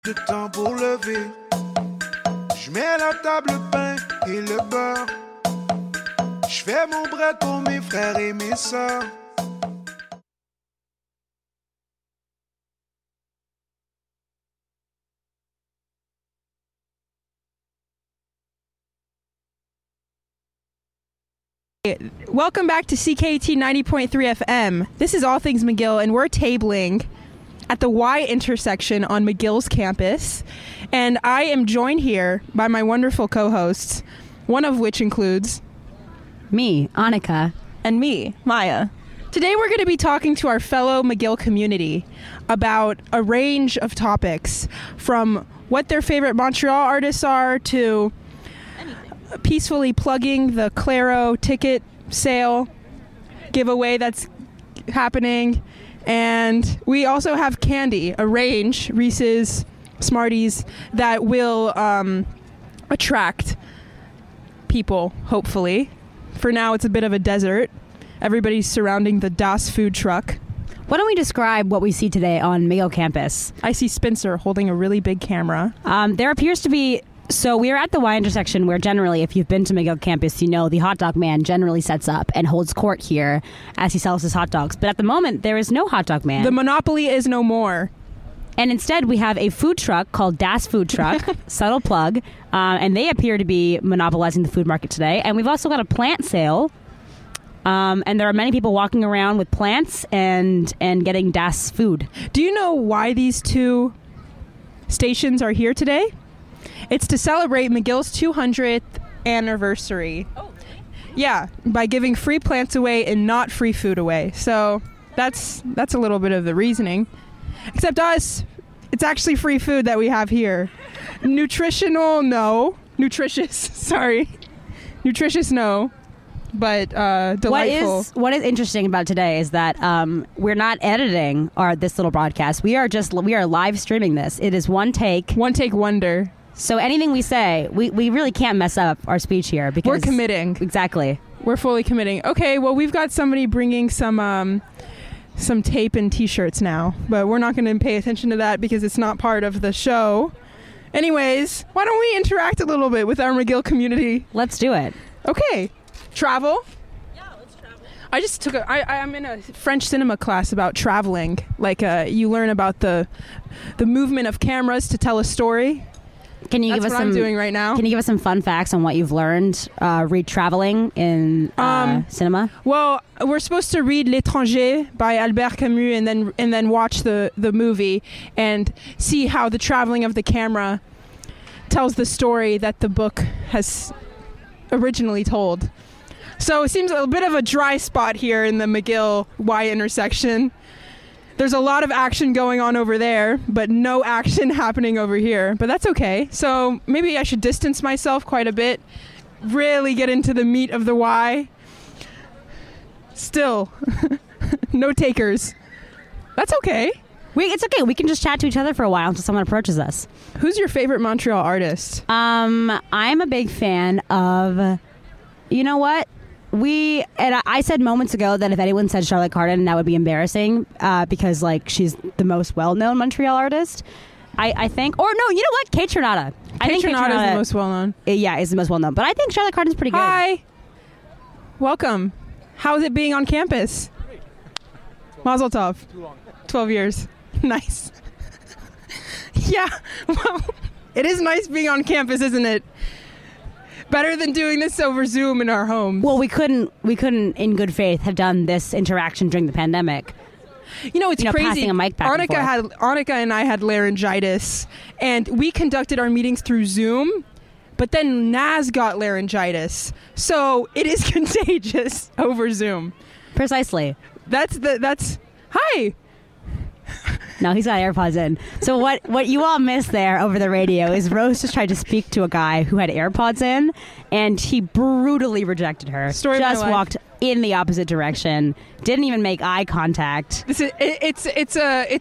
De temps pour lever. Je mets la table, le pain et le beurre. Je fais mon bread pour mes frères et mes sœurs. Welcome back to CKT 90.3 FM. This is All Things McGill, and we're tabling at the Y intersection on McGill's campus. And I am joined here by my wonderful co-hosts, one of which includes me, Annika, and me, Maya. Today we're going to be talking to our fellow McGill community about a range of topics, from what their favorite Montreal artists are to peacefully plugging the Claro ticket sale giveaway that's happening. And we also have candy, a range, Reese's, Smarties, that will attract people, hopefully. For now, it's a bit of a desert. Everybody's surrounding the Das food truck. Why don't we describe what we see today on McGill campus? I see Spencer holding a really big camera. There appears to be... So we are at the Y intersection where generally, if you've been to McGill campus, you know the hot dog man generally sets up and holds court here as he sells his hot dogs. But at the moment, there is no hot dog man. The monopoly is no more. And instead, we have a food truck called Das Food Truck, subtle plug, and they appear to be monopolizing the food market today. And we've also got a plant sale, and there are many people walking around with plants and getting Das food. Do you know why these two stations are here today? It's to celebrate McGill's 200th anniversary. Oh. Yeah, by giving free plants away and not free food away. So that's a little bit of the reasoning. Except us, it's actually free food that we have here. Nutritional, no. Nutritious, sorry. Nutritious, no. But delightful. What is interesting about today is that we're not editing this little broadcast. We are live streaming this. It is one take. One take wonder. So anything we say, we really can't mess up our speech here because we're committing. Exactly. We're fully committing. Okay, well, we've got somebody bringing some tape and T-shirts now, but we're not going to pay attention to that because it's not part of the show. Anyways, why don't we interact a little bit with our McGill community? Let's do it. Okay. Travel? Yeah, let's travel. I just took I'm in a French cinema class about traveling. Like, you learn about the movement of cameras to tell a story. Can you That's give us what some? I'm doing right now. Can you give us some fun facts on what you've learned traveling in cinema? Well, we're supposed to read L'Étranger by Albert Camus and then watch the movie and see how the traveling of the camera tells the story that the book has originally told. So it seems a bit of a dry spot here in the McGill Y intersection. There's a lot of action going on over there, but no action happening over here. But that's okay. So maybe I should distance myself quite a bit, really get into the meat of the Y. Still, no takers. That's okay. It's okay. We can just chat to each other for a while until someone approaches us. Who's your favorite Montreal artist? I'm a big fan of, you know what? I said moments ago that if anyone said Charlotte Cardin, that would be embarrassing because like she's the most well-known Montreal artist. I think, or no, you know what? Kate Trinata. I think Kate Trinata is the most well-known. Yeah, is the most well-known. But I think Charlotte Cardin's pretty good. Hi. Welcome. How's it being on campus? Mazel tov. 12 years. Nice. Yeah. Well, it is nice being on campus, isn't it? Better than doing this over Zoom in our homes. Well, we couldn't in good faith have done this interaction during the pandemic. You know, it's crazy. Passing a mic back Annika and I had laryngitis, and we conducted our meetings through Zoom, but then Naz got laryngitis. So it is contagious over Zoom. Precisely. That's hi. No, he's got AirPods in. So what you all missed there over the radio is Rose just tried to speak to a guy who had AirPods in, and he brutally rejected her. Story of my life. Just walked in the opposite direction. Didn't even make eye contact. It's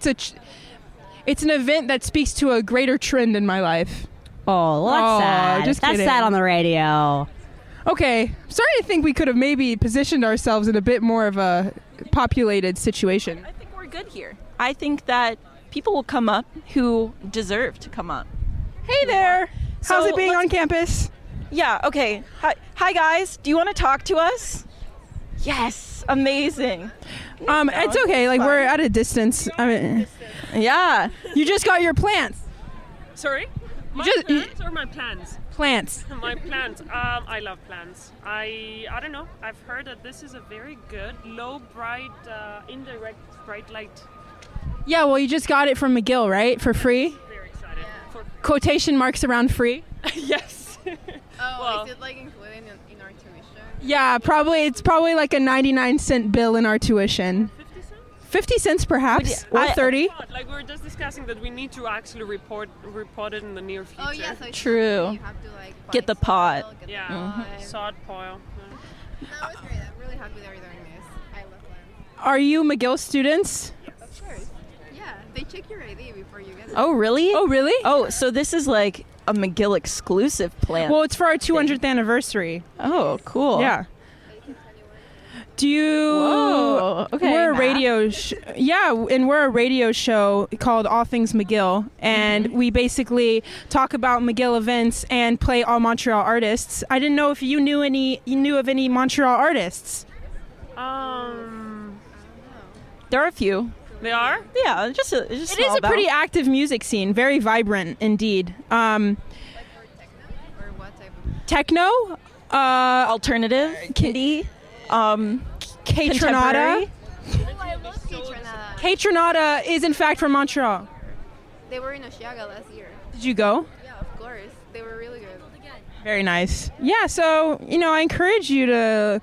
an event that speaks to a greater trend in my life. Oh, well, that's sad. Just that's kidding. sad on the radio. Okay, I'm starting to think we could have maybe positioned ourselves in a bit more of a populated situation. I think we're good here. I think that people will come up who deserve to come up. Hey there. How's So it being let's- on campus? Yeah, okay. Hi guys. Do you want to talk to us? Yes. Amazing. It's okay. Like, we're at a distance. I mean, Yeah. you just got your plants. Sorry? My just- plants or my plans? Plants. My plants. I love plants. I don't know. I've heard that this is a very good, low, bright, indirect bright light. Yeah, well, you just got it from McGill, right? For free? Very excited. For Quotation marks around free? yes. Oh, Well- is it like included in our tuition? Yeah, probably. It's probably like a 99-cent bill in our tuition. 50 cents? 50 cents perhaps, or 30. Like we were just discussing that we need to actually report it in the near future. Oh, yeah. So it's True. You have to like Get the buy pot. soil, get the Yeah. pot. Sod pile. No, it's great. I'm really happy that we're doing this. I love plants. Are you McGill students? Of course. Yeah, they check your ID before you get it. Oh, really? Oh, really? Oh, so this is like a McGill exclusive plant. Well, it's for our 200th anniversary. oh, cool. Yeah. Do you? Whoa. Okay. We're a Matt. radio. And we're a radio show called All Things McGill, and we basically talk about McGill events and play all Montreal artists. I didn't know if you knew of any Montreal artists. There are a few. They are? Yeah, just It is a pretty active music scene, very vibrant indeed. Or what type of... Techno, alternative, indie, K-Tronada. contemporary. I love K-Tronada. K-Tronada is in fact from Montreal. They were in Oshiaga last year. Did you go? Yeah, of course. They were really good. Very nice. Yeah, so I encourage you to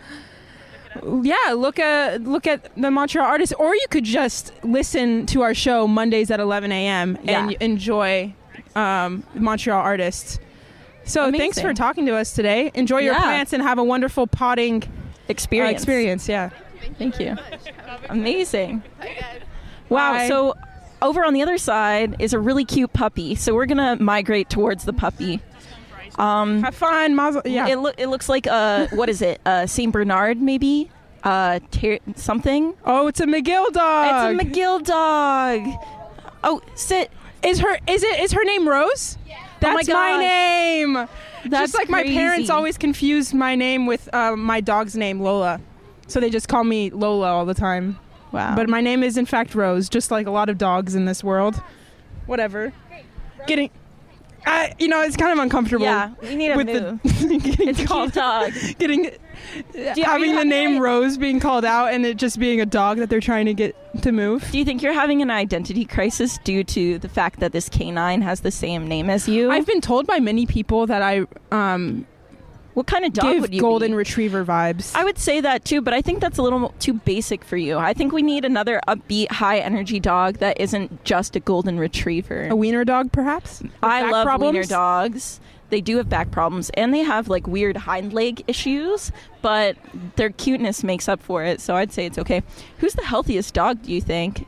look at the Montreal artists, or you could just listen to our show Mondays at 11 a.m. and Yeah. enjoy Montreal artists. So thanks Amazing. for talking to us today. Enjoy your Yeah. plants and have a wonderful potting experience. Yeah. Thank you. Amazing. Bye, guys. Wow. Bye. So over on the other side is a really cute puppy. So we're gonna migrate towards the puppy. Have fun, Mazel. Yeah. It looks like what is it? Saint Bernard maybe? Something. Oh, it's a McGill dog. It's a McGill dog. Oh, sit. Is her name Rose? Yeah. That's Oh my my gosh. name. That's Just like my parents crazy. always confused my name with my dog's name, Lola. So they just call me Lola all the time. Wow. But my name is in fact Rose, just like a lot of dogs in this world. Whatever. Getting, it's kind of uncomfortable. yeah, we need a with move. the getting It's a called, cute dog. getting having the name Rose being called out and it just being a dog that they're trying to get to move. Do you think you're having an identity crisis due to the fact that this canine has the same name as you? I've been told by many people that I what kind of dog give would you golden be? retriever vibes. I would say that too, but I think that's a little too basic for you. I think we need another upbeat, high energy dog that isn't just a golden retriever. A wiener dog, perhaps? With I back love problems? wiener dogs. They do have back problems, and they have like weird hind leg issues, but their cuteness makes up for it. So I'd say it's okay. Who's the healthiest dog? Do you think?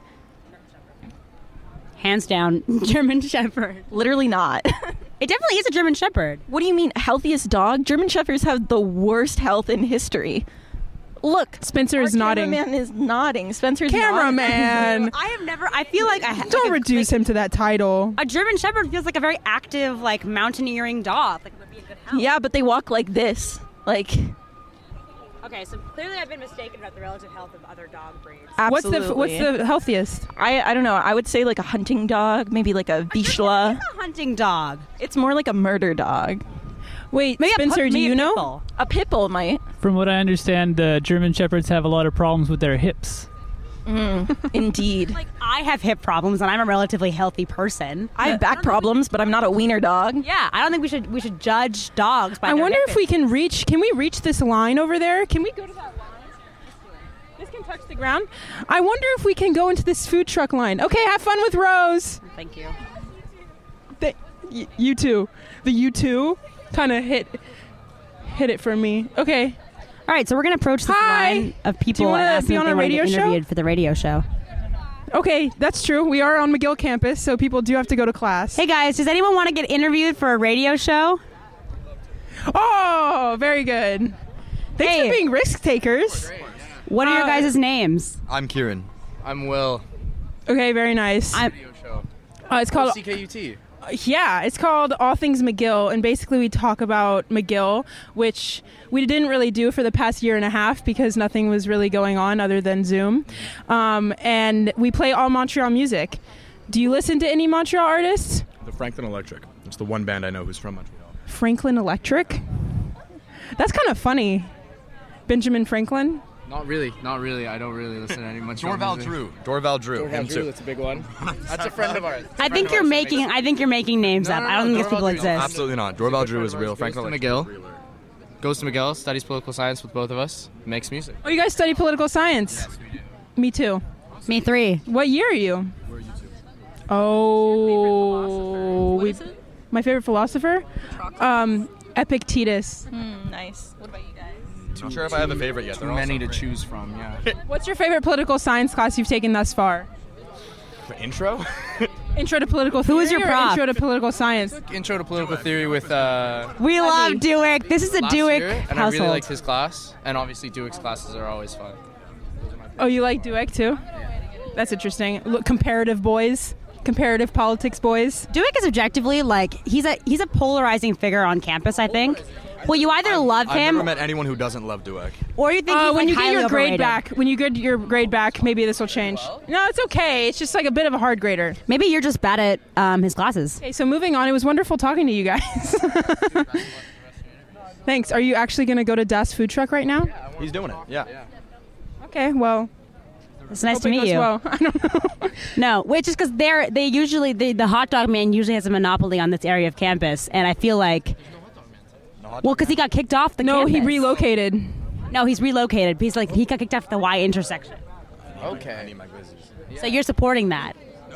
Hands down, German Shepherd. Literally not. It definitely is a German Shepherd. What do you mean healthiest dog? German Shepherds have the worst health in history. Look, Spencer our is nodding. cameraman is nodding. Spencer's nodding. Cameraman! I feel like Don't reduce him to that title. a German Shepherd feels like a very active, like mountaineering dog. Like would be a good help. Yeah, but they walk like this. Like, Okay, so clearly I've been mistaken about the relative health of other dog breeds. absolutely. What's the healthiest? I don't know. I would say like a hunting dog, maybe like a Vizsla. It's a hunting dog. It's more like a murder dog. Wait, Maybe Spencer, do you know? A pit bull might. From what I understand, German Shepherds have a lot of problems with their hips. Indeed. Like I have hip problems and I'm a relatively healthy person. I have back problems, but I'm not a wiener dog. Yeah, I don't think we should judge dogs by I their wonder hip if we can reach this line over there? Can we go to that line? This can touch the ground. I wonder if we can go into this food truck line. Okay, have fun with Rose. Thank you. You too. The you too kind of hit it for me. Okay. All right, so we're gonna approach this Hi. line of Do you people wanna and ask be them if on they a want to radio get show? interviewed for the radio show. Okay, that's true. We are on McGill campus, so people do have to go to class. Hey guys, does anyone want to get interviewed for a radio show? Oh, very good. Thanks Hey. for being risk takers. What are your guys' names? I'm Kieran. I'm Will. Okay, very nice. I'm It's called CKUT. Yeah, it's called All Things McGill, and basically we talk about McGill, which we didn't really do for the past year and a half because nothing was really going on other than Zoom. And we play all Montreal music. Do you listen to any Montreal artists? The Franklin Electric. It's the one band I know who's from Montreal. Franklin Electric? That's kind of funny. Benjamin Franklin? Not really. I don't really listen to any Montreal music. Dorval Drew. Him too. That's a big one. That's a friend of ours. I think you're making names up. I don't think these people exist. Absolutely not. Dorval Drew is real. Franklin Electric. Goes to McGill, studies political science with both of us, makes music. Oh, you guys study political science? Yes, we do. Me too. Me 3. What year are you? Where are you two? Oh, What is it? my favorite philosopher? Epictetus. Nice. What about you guys? Not sure if I have a favorite yet. Too They're all many so to great. choose from, yeah. What's your favorite political science class you've taken thus far? The intro? Intro to political theory. Who was your or prof? Intro to political science. Intro to political theory with We love Dewick. This is a last Dewick year, and I household. really liked his class. And obviously Dewick's classes are always fun. Oh, you like Dewick too? That's interesting. Look, comparative politics boys. Dewick is objectively he's a polarizing figure on campus, I think. Well, you either love I've him never met anyone who doesn't love Dweck. or you think he's When you get highly your grade overrated. back, maybe this will change. No, it's okay. It's just like a bit of a hard grader. Maybe you're just bad at his classes. Okay, so moving on. It was wonderful talking to you guys. Thanks. Are you actually going to go to Das Food Truck right now? He's doing it. Yeah. Okay, well, It's nice hope to it meet goes you. well. I don't know. No, which is because they usually the hot dog man usually has a monopoly on this area of campus, and I feel like because he got kicked off the No, campus. he relocated. No, he's relocated. He's he got kicked off the Y intersection. Okay. So you're supporting that.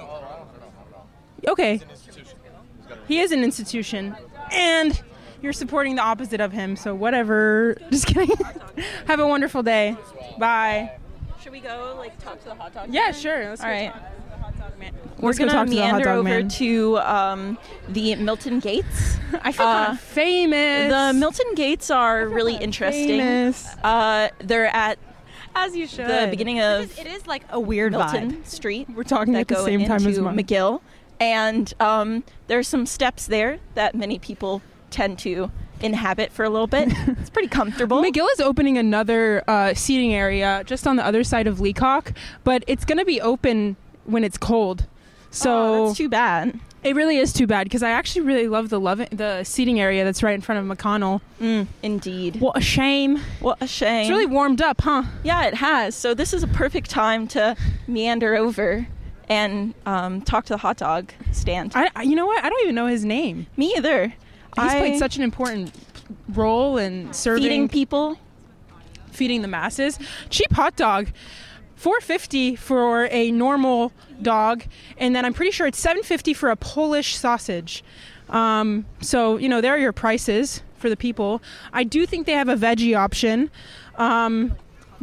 Okay. He is an institution, and you're supporting the opposite of him. So whatever. Just kidding. Have a wonderful day. Bye. Should we go talk to the hot dog? Yeah, man? sure. Let's All go right. talk to the hot dog man. We're Let's go gonna talk to the hot meander dog over man. to the Milton Gates. I feel kind of famous. The Milton Gates are really interesting. Famous. They're at As you should. the beginning of It is like a weird Milton vibe. Street. We're talking that at the go same time as into mine. McGill, and there's some steps there that many people tend to inhabit for a little bit. It's pretty comfortable. McGill is opening another seating area just on the other side of Leacock, but it's going to be open when it's cold. So that's too bad. it really is too bad because I actually really love the seating area that's right in front of McConnell. Indeed. What a shame. What a shame. It's really warmed up, huh? Yeah, it has. So this is a perfect time to meander over and talk to the hot dog stand. You know what? I don't even know his name. Me either. He's played such an important role in serving feeding people. feeding the masses. Cheap hot dog, $4.50 for a normal dog, and then I'm pretty sure it's $7.50 for a Polish sausage. So there are your prices for the people. I do think they have a veggie option. Beyond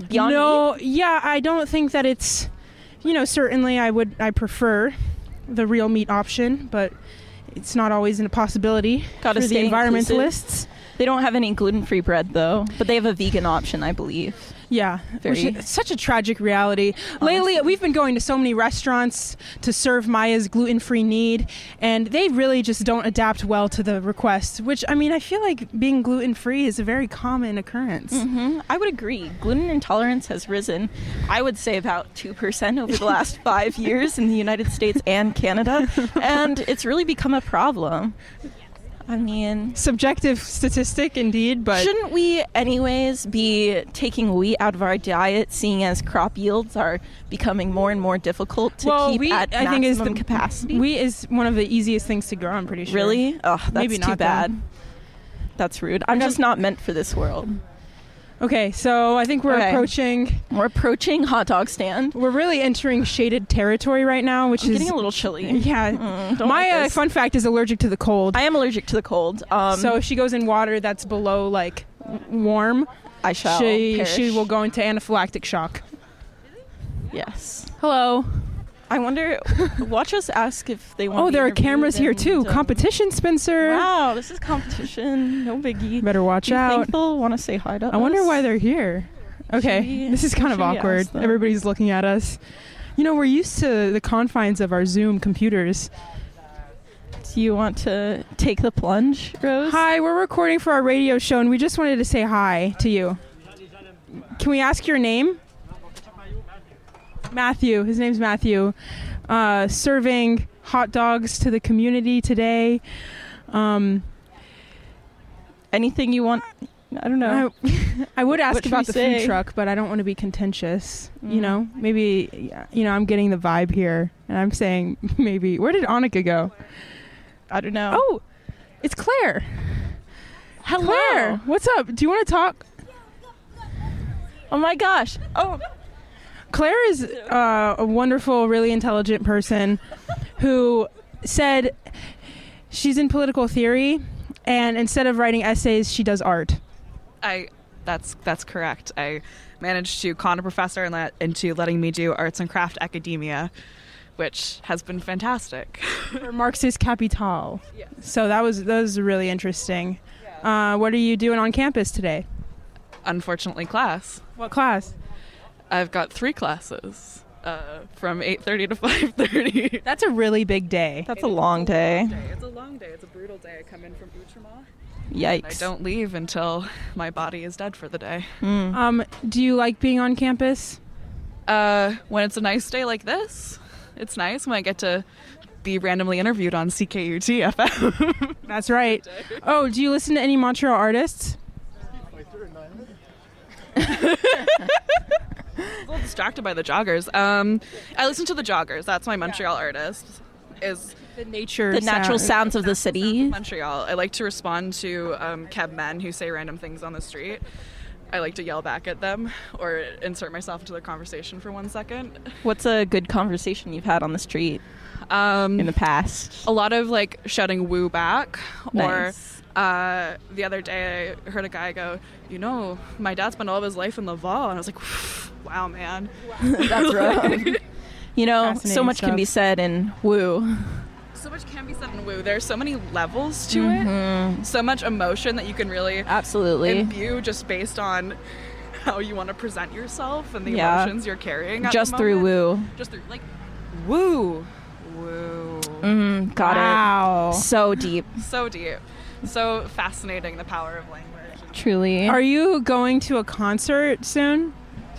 Yeah, I don't think that it's. Certainly I prefer the real meat option, but it's not always a possibility Gotta for the stay environmentalists. They don't have any gluten-free bread though, but they have a vegan option, I believe. Yeah, it's such a tragic reality. Lately, we've been going to so many restaurants to serve Maya's gluten-free need, and they really just don't adapt well to the requests, which, I feel like being gluten-free is a very common occurrence. I would agree. Gluten intolerance has risen, I would say, about 2% over the last 5 years in the United States and Canada, and it's really become a problem. Subjective statistic indeed, but shouldn't we anyways be taking wheat out of our diet, seeing as crop yields are becoming more and more difficult to keep wheat, at I think, is maximum capacity? Wheat is one of the easiest things to grow, I'm pretty sure. Really? Oh, that's Maybe too not, bad. though. That's rude. I'm just not meant for this world. Okay, so I think we're We're approaching hot dog stand. We're really entering shaded territory right now, which I'm is getting a little chilly. Yeah. Don't My like this. fun fact is allergic to the cold. I am allergic to the cold. So if she goes in water that's below warm, I shall she perish. will go into anaphylactic shock. Yes. Hello. I wonder. Watch us ask if they want. Oh, to be there are interviewed cameras here and, too. Competition, Spencer. Wow, this is competition. No biggie. Better watch Do you out. think they'll want to say hi to us? I wonder why they're here. Okay, Should we- this is kind of should we awkward. ask them? Everybody's looking at us. We're used to the confines of our Zoom computers. Do you want to take the plunge, Rose? Hi, we're recording for our radio show, and we just wanted to say hi to you. Can we ask your name? Matthew. His name's Matthew. Serving hot dogs to the community today. Anything you want? I don't know. I would ask What should about we the food say? truck, but I don't want to be contentious. You know, maybe, I'm getting the vibe here, and I'm saying maybe. Where did Annika go? I don't know. Oh, it's Claire. Hello. Claire, what's up? Do you want to talk? Oh my gosh. Oh, Claire is a wonderful, really intelligent person who said she's in political theory, and instead of writing essays, she does art. That's correct. I managed to con a professor into letting me do arts and craft academia, which has been fantastic. For Marxist Capital. Yes. So that was really interesting. What are you doing on campus today? Unfortunately, class. What class? I've got 3 classes from 8:30 to 5:30. That's a really big day. that's a long day. It's a long day. It's a brutal day. I come in from Outremont. Yikes. I don't leave until my body is dead for the day. Do you like being on campus? When it's a nice day like this, it's nice when I get to be randomly interviewed on CKUT FM. That's right. Oh, do you listen to any Montreal artists? A little distracted by the Joggers. I listen to the Joggers. That's my Montreal artist. Is The nature, The natural sounds of the city. Montreal. I like to respond to cab men who say random things on the street. I like to yell back at them or insert myself into their conversation for 1 second. What's a good conversation you've had on the street in the past? A lot of like shouting woo back. Nice. Or the other day I heard a guy go, my dad spent all of his life in Laval. And I was like, wow, man. That's rough. So Fascinating much can be stuff. said in woo. So much can be said in woo. There's so many levels to it. So much emotion that you can really Absolutely. imbue just based on how you want to present yourself and the Yeah. emotions you're carrying at Just the through moment. woo. Just through, like, woo. Got Wow. it. So deep. So deep. So fascinating, the power of language. Truly. Are you going to a concert soon?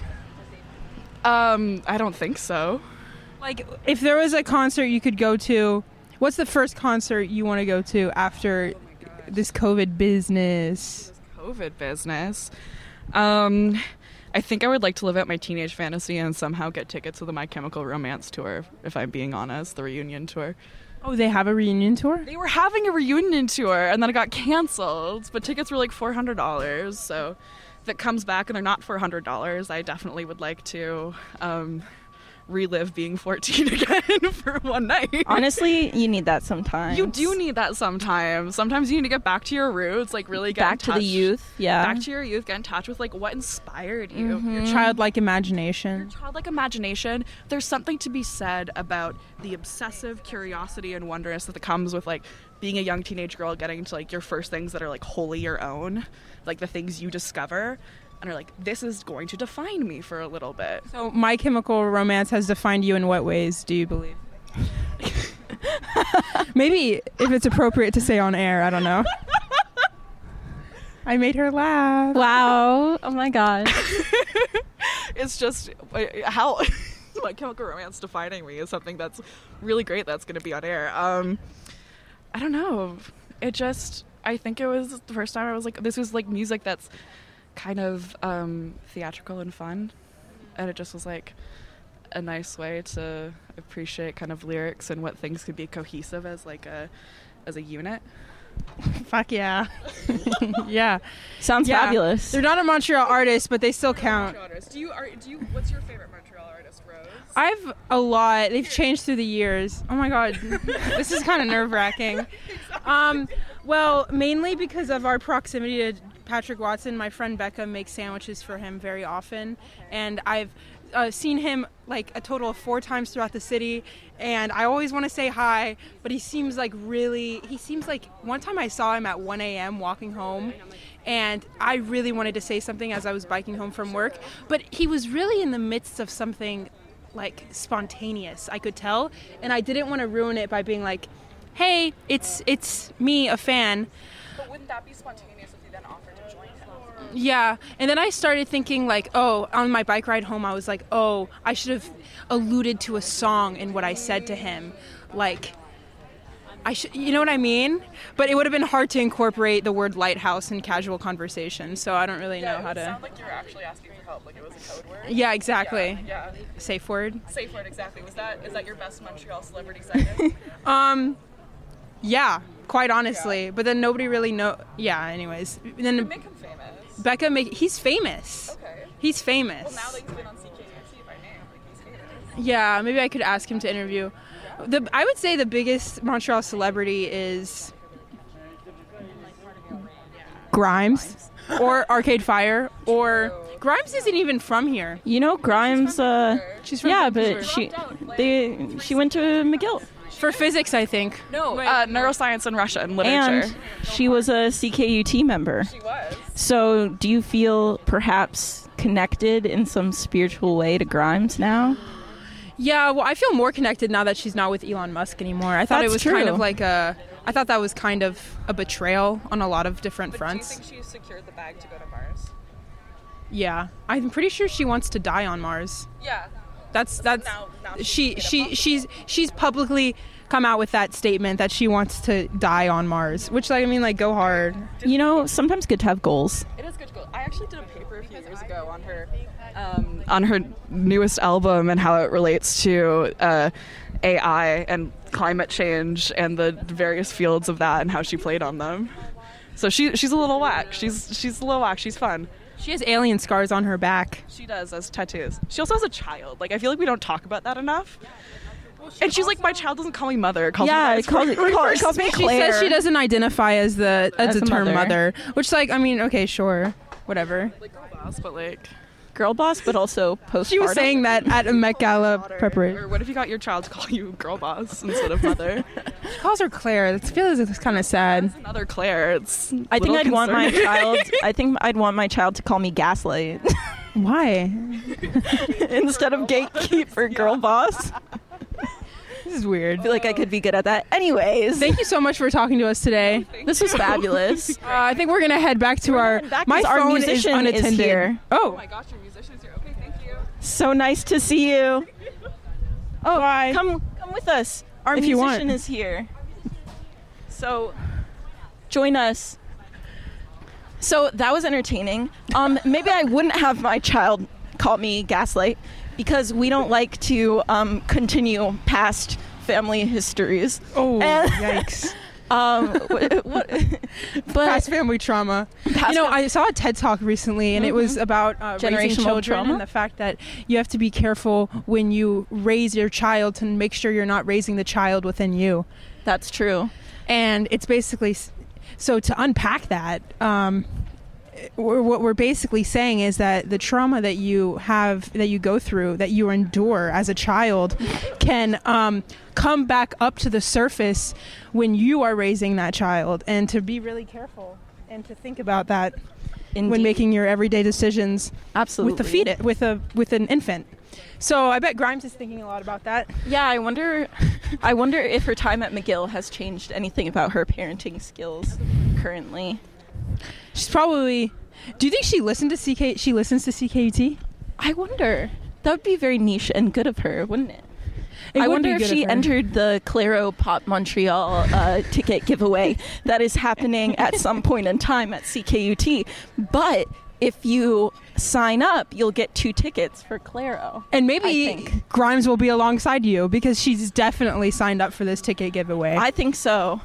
I don't think so. Like, if there was a concert you could go to, what's the first concert you want to go to after this COVID business? COVID business. I think I would like to live out my teenage fantasy and somehow get tickets to the My Chemical Romance tour, if I'm being honest, the reunion tour. Oh, they have a reunion tour? They were having a reunion tour and then it got canceled, but tickets were like $400. So if it comes back and they're not $400, I definitely would like to relive being 14 again for one night. Honestly, you need that sometimes. You do need that sometimes. Sometimes you need to get back to your roots, like really get back in to the touch- youth. Yeah. Back to your youth, get in touch with like what inspired you. Your childlike imagination. Childlike imagination. There's something to be said about the obsessive curiosity and wonderness that comes with like being a young teenage girl, getting to like your first things that are like wholly your own, like the things you discover and are like, this is going to define me for a little bit. So, My Chemical Romance has defined you in what ways, do you believe? Maybe if it's appropriate to say on air, I don't know. I made her laugh. Wow. Oh my god. It's just how My Chemical Romance defining me is something that's really great that's going to be on air. I don't know. I think it was the first time I was like, this was like music that's kind of theatrical and fun. And it just was like a nice way to appreciate kind of lyrics and what things could be cohesive as like as a unit. Fuck yeah. Yeah. Sounds Yeah. fabulous. They're not a Montreal artist, but they still count. What's your favorite Montreal artist, Rose? I've a lot. They've changed through the years. Oh my god, this is kind of nerve-wracking. Well, mainly because of our proximity to Patrick Watson. My friend Becca makes sandwiches for him very often, and I've seen him like a total of 4 times throughout the city, and I always want to say hi, but he seems like one time I saw him at 1 a.m. walking home, and I really wanted to say something as I was biking home from work, but he was really in the midst of something like spontaneous, I could tell, and I didn't want to ruin it by being like, hey, it's me, a fan. But wouldn't that be spontaneous if you then offered to join him? Yeah, and then I started thinking like, oh, on my bike ride home, I was like, oh, I should have alluded to a song in what I said to him. Like, I should, you know what I mean? But it would have been hard to incorporate the word lighthouse in casual conversation, so I don't really know how to. It sounded like you were actually asking for help, like it was a code word. Yeah, exactly. Yeah. Safe word. Safe word, exactly. Is that your best Montreal celebrity sighting? Yeah, quite honestly. But then nobody really know. Yeah. Anyways, then Make him famous. Becca, he's famous. Okay. He's famous. Well, now that he's been on CKUT by name, like he's famous. Yeah, maybe I could ask him to interview. I would say the biggest Montreal celebrity is Grimes or Arcade Fire, or Grimes isn't even from here. You know, Grimes. She's from yeah, Vancouver. but she went to McGill For physics, I think. No, neuroscience and Russia and literature. and she was a CKUT member. She was. So, do you feel perhaps connected in some spiritual way to Grimes now? Yeah, well, I feel more connected now that she's not with Elon Musk anymore. I thought That's it was true. kind of like I thought that was kind of a betrayal on a lot of different fronts. Do you think she secured the bag to go to Mars? Yeah, I'm pretty sure she wants to die on Mars. Yeah. That's now she's publicly come out with that statement that she wants to die on Mars, which like go hard. You know, sometimes good to have goals. It is good to go. I actually did a paper a few years ago on her newest album and how it relates to AI and climate change and the various fields of that and how she played on them. So she's a little whack. She's a little whack. She's fun. She has alien scars on her back. She does, as tattoos. She also has a child. Like, I feel like we don't talk about that enough. And she's like, my child doesn't call me mother. It calls me calls me She Claire. says she doesn't identify as the As a term mother. mother, which okay, sure, whatever. Like, girl boss, but like... Girl boss, but also postpartum. She was saying that at a Met Gala Or preparation. what if you got your child to call you girl boss instead of mother? She calls her Claire. That feels kind of sad. Another Claire. It's I think I'd want my concerning. child. I think I'd want my child to call me Gaslight Why? instead of gatekeeper, girl boss. This is weird. I feel like I could be good at that. Anyways, Thank you so much for talking to us today. this was fabulous. I think we're gonna head back to our. My our phone musician is unattended. here. Oh Oh, my gosh, your musician's here. Okay, thank you. So nice to see you. Oh, Bye. come with us. Our If you musician want. is here. So join us. So that was entertaining. Maybe I wouldn't have my child call me Gaslight because we don't like to continue past family histories. oh, And- yikes! But Past family trauma. I saw a TED Talk recently, and it was about raising Generational children trauma? and the fact that you have to be careful when you raise your child to make sure you're not raising the child within you. that's true. And it's basically so to unpack that. What we're basically saying is that the trauma that you have, that you go through, that you endure as a child, can come back up to the surface when you are raising that child, and to be really careful and to think about that when Indeed. making your everyday decisions Absolutely. with an infant. So I bet Grimes is thinking a lot about that. Yeah, I wonder if her time at McGill has changed anything about her parenting skills currently. She's probably. Do you think she listened to CK? She listens to CKUT. I wonder. That would be very niche and good of her, wouldn't it? It I would wonder be if good she of her. entered the Claro Pop Montreal ticket giveaway that is happening at some point in time at CKUT. But if you sign up, you'll get 2 tickets for Claro. And I maybe think. Grimes will be alongside you because she's definitely signed up for this ticket giveaway. I think so.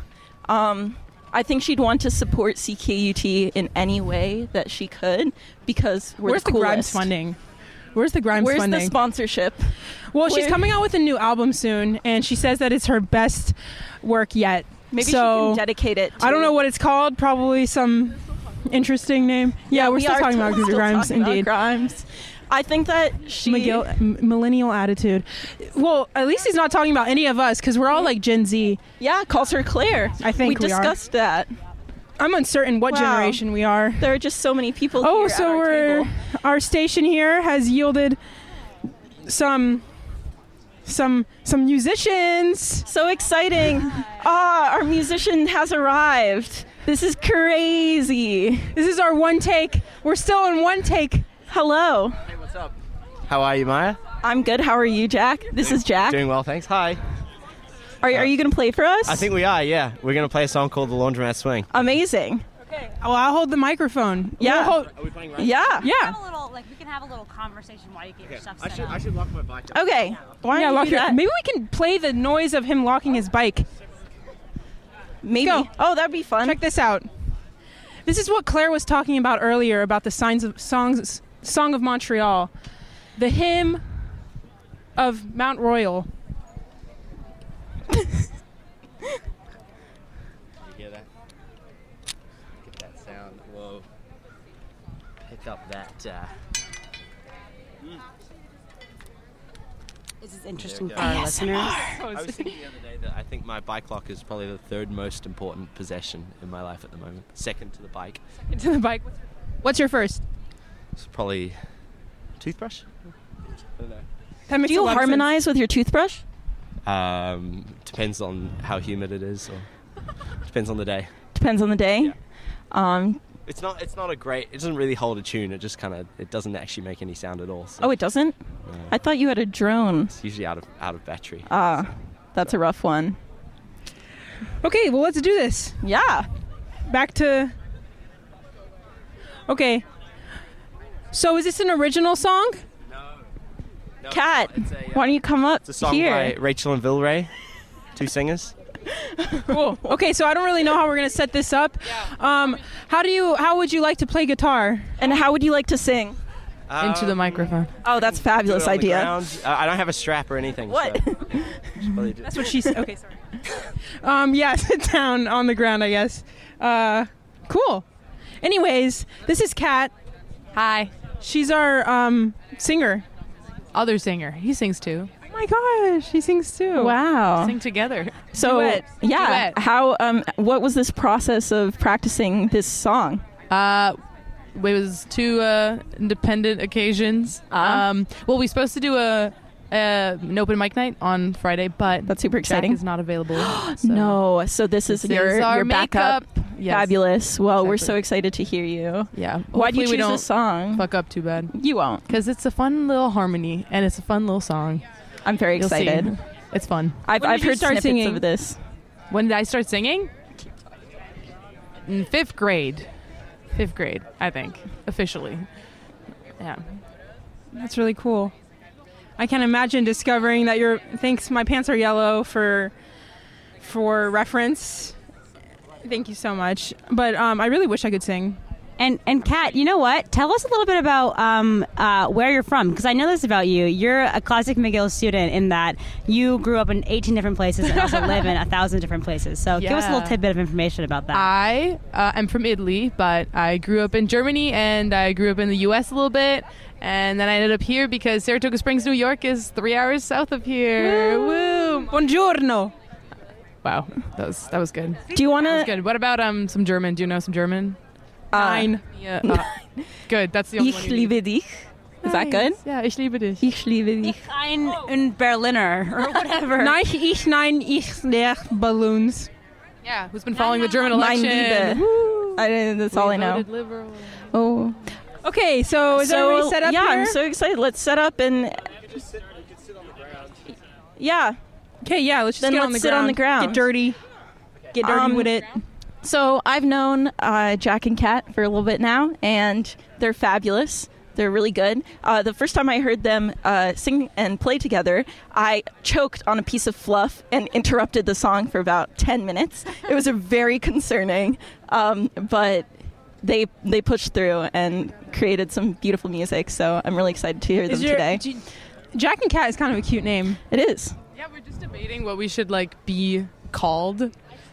I think she'd want to support CKUT in any way that she could because we're Where's the the coolest. Grimes funding? Where's the Grimes Where's funding? the sponsorship? Well, she's Where- coming out with a new album soon, and she says that it's her best work yet. Maybe so, she can dedicate it to... I don't know what it's called. Probably some interesting name. Yeah, we're we still are talking about still Grimes, talking about indeed. Grimes. I think that she... Millennial attitude. Well, at least he's not talking about any of us because we're all like Gen Z. Yeah, calls her Claire. I think we are. discussed that. I'm uncertain what Wow. generation we are. There are just so many people Oh, here so at our table. our station here has yielded some some musicians. So exciting. Our musician has arrived. This is crazy. This is our one take. We're still in one take. Hello. Hey, what's up? How are you, Maya? I'm good. How are you, Jack? This is Jack. Doing well, thanks. Hi. Are you going to play for us? I think we are, yeah. We're going to play a song called The Laundromat Swing. Amazing. Okay. Well, I'll hold the microphone. Yeah. Are we playing right? Yeah. Yeah. We can have a little conversation while you get your stuff I set up. should lock my bike. Okay. Why don't you lock do your- that? Maybe we can play the noise of him locking his bike. Maybe. Go. Oh, that'd be fun. Check this out. This is what Claire was talking about earlier about the Song of Montreal, the hymn of Mount Royal. You hear that? Get that sound. Whoa. Pick up that. This is interesting There for we go. our listeners. I was thinking the other day that I think my bike lock is probably the third most important possession in my life at the moment. Second to the bike. To the bike. What's your first? It's probably toothbrush? I don't know. That makes Do you a lot of sense. harmonize with your toothbrush? Depends on how humid it is, or depends on the day. Depends on the day. Yeah. It's not a great. It doesn't really hold a tune. It just it doesn't actually make any sound at all. So Oh, it doesn't? No. I thought you had a drone. It's usually out of battery. That's a rough one. Okay, well, let's do this. Yeah. Back to... Okay. So is this an original song? No, Kat, it's a, why don't you come up It's a song here? by Rachel and Vilray, two singers. Cool. Okay, so I don't really know how we're gonna set this up. How would you like to play guitar? And how would you like to sing? Into the microphone. Oh, that's a fabulous Do it on the idea. ground. I don't have a strap or anything. What? So just probably do- That's what she said. Okay, sorry. Yeah, sit down on the ground, I guess. Cool. Anyways, this is Kat. Hi. She's our singer. Other singer. He sings too. Oh my gosh, she sings too. Wow. Sing together. So, Duet. yeah, Duet. how what was this process of practicing this song? It was two independent occasions. Well, we're supposed to do an open mic night on Friday, but That's super Jack exciting. is not available. So No, so this is this your is our backup. makeup. Yes. Fabulous. Well, we're Exactly. so excited to hear you. Yeah. Why do you Hopefully we choose don't this song? fuck up too bad? You won't. Because it's a fun little harmony and it's a fun little song. I'm very You'll see. excited. It's fun. I've When did you heard start snippets singing? of this. When did I start singing? In fifth grade. Fifth grade, I think, officially. Yeah. That's really cool. I can imagine discovering that thanks, my pants are yellow for reference. Thank you so much. But I really wish I could sing. And Kat, you know what? Tell us a little bit about where you're from, because I know this about you. You're a classic McGill student in that you grew up in 18 different places and also live in 1,000 different places. So give us a little Yeah. tidbit of information about that. I am from Italy, but I grew up in Germany and I grew up in the U.S. a little bit. And then I ended up here because Saratoga Springs, New York is 3 hours south of here. Woo! Buongiorno. Wow, that was good. Do you want That was to? good. What about some German? Do you know some German? 9. Yeah. Good. That's the only one Ich you need. liebe dich. Is that good? Yeah, ich liebe dich. Ich liebe dich. Ein Berliner or whatever. Nein, ich leer balloons. Yeah, who's been following the German Mein election? Liebe. That's all I know. Voted liberal. Oh. Okay, so is everybody set up yeah, here? I'm so excited. Let's set up and. You could sit on the ground. Yeah. Okay, yeah, let's just Then get let's on the sit ground. on the ground. Get dirty. Get dirty with it. So I've known Jack and Kat for a little bit now, and they're fabulous. They're really good. The first time I heard them sing and play together, I choked on a piece of fluff and interrupted the song for about 10 minutes. It was very concerning, but they pushed through and created some beautiful music. So I'm really excited to hear them today. Jack and Kat is kind of a cute name. It is. Yeah, we're just debating what we should be called.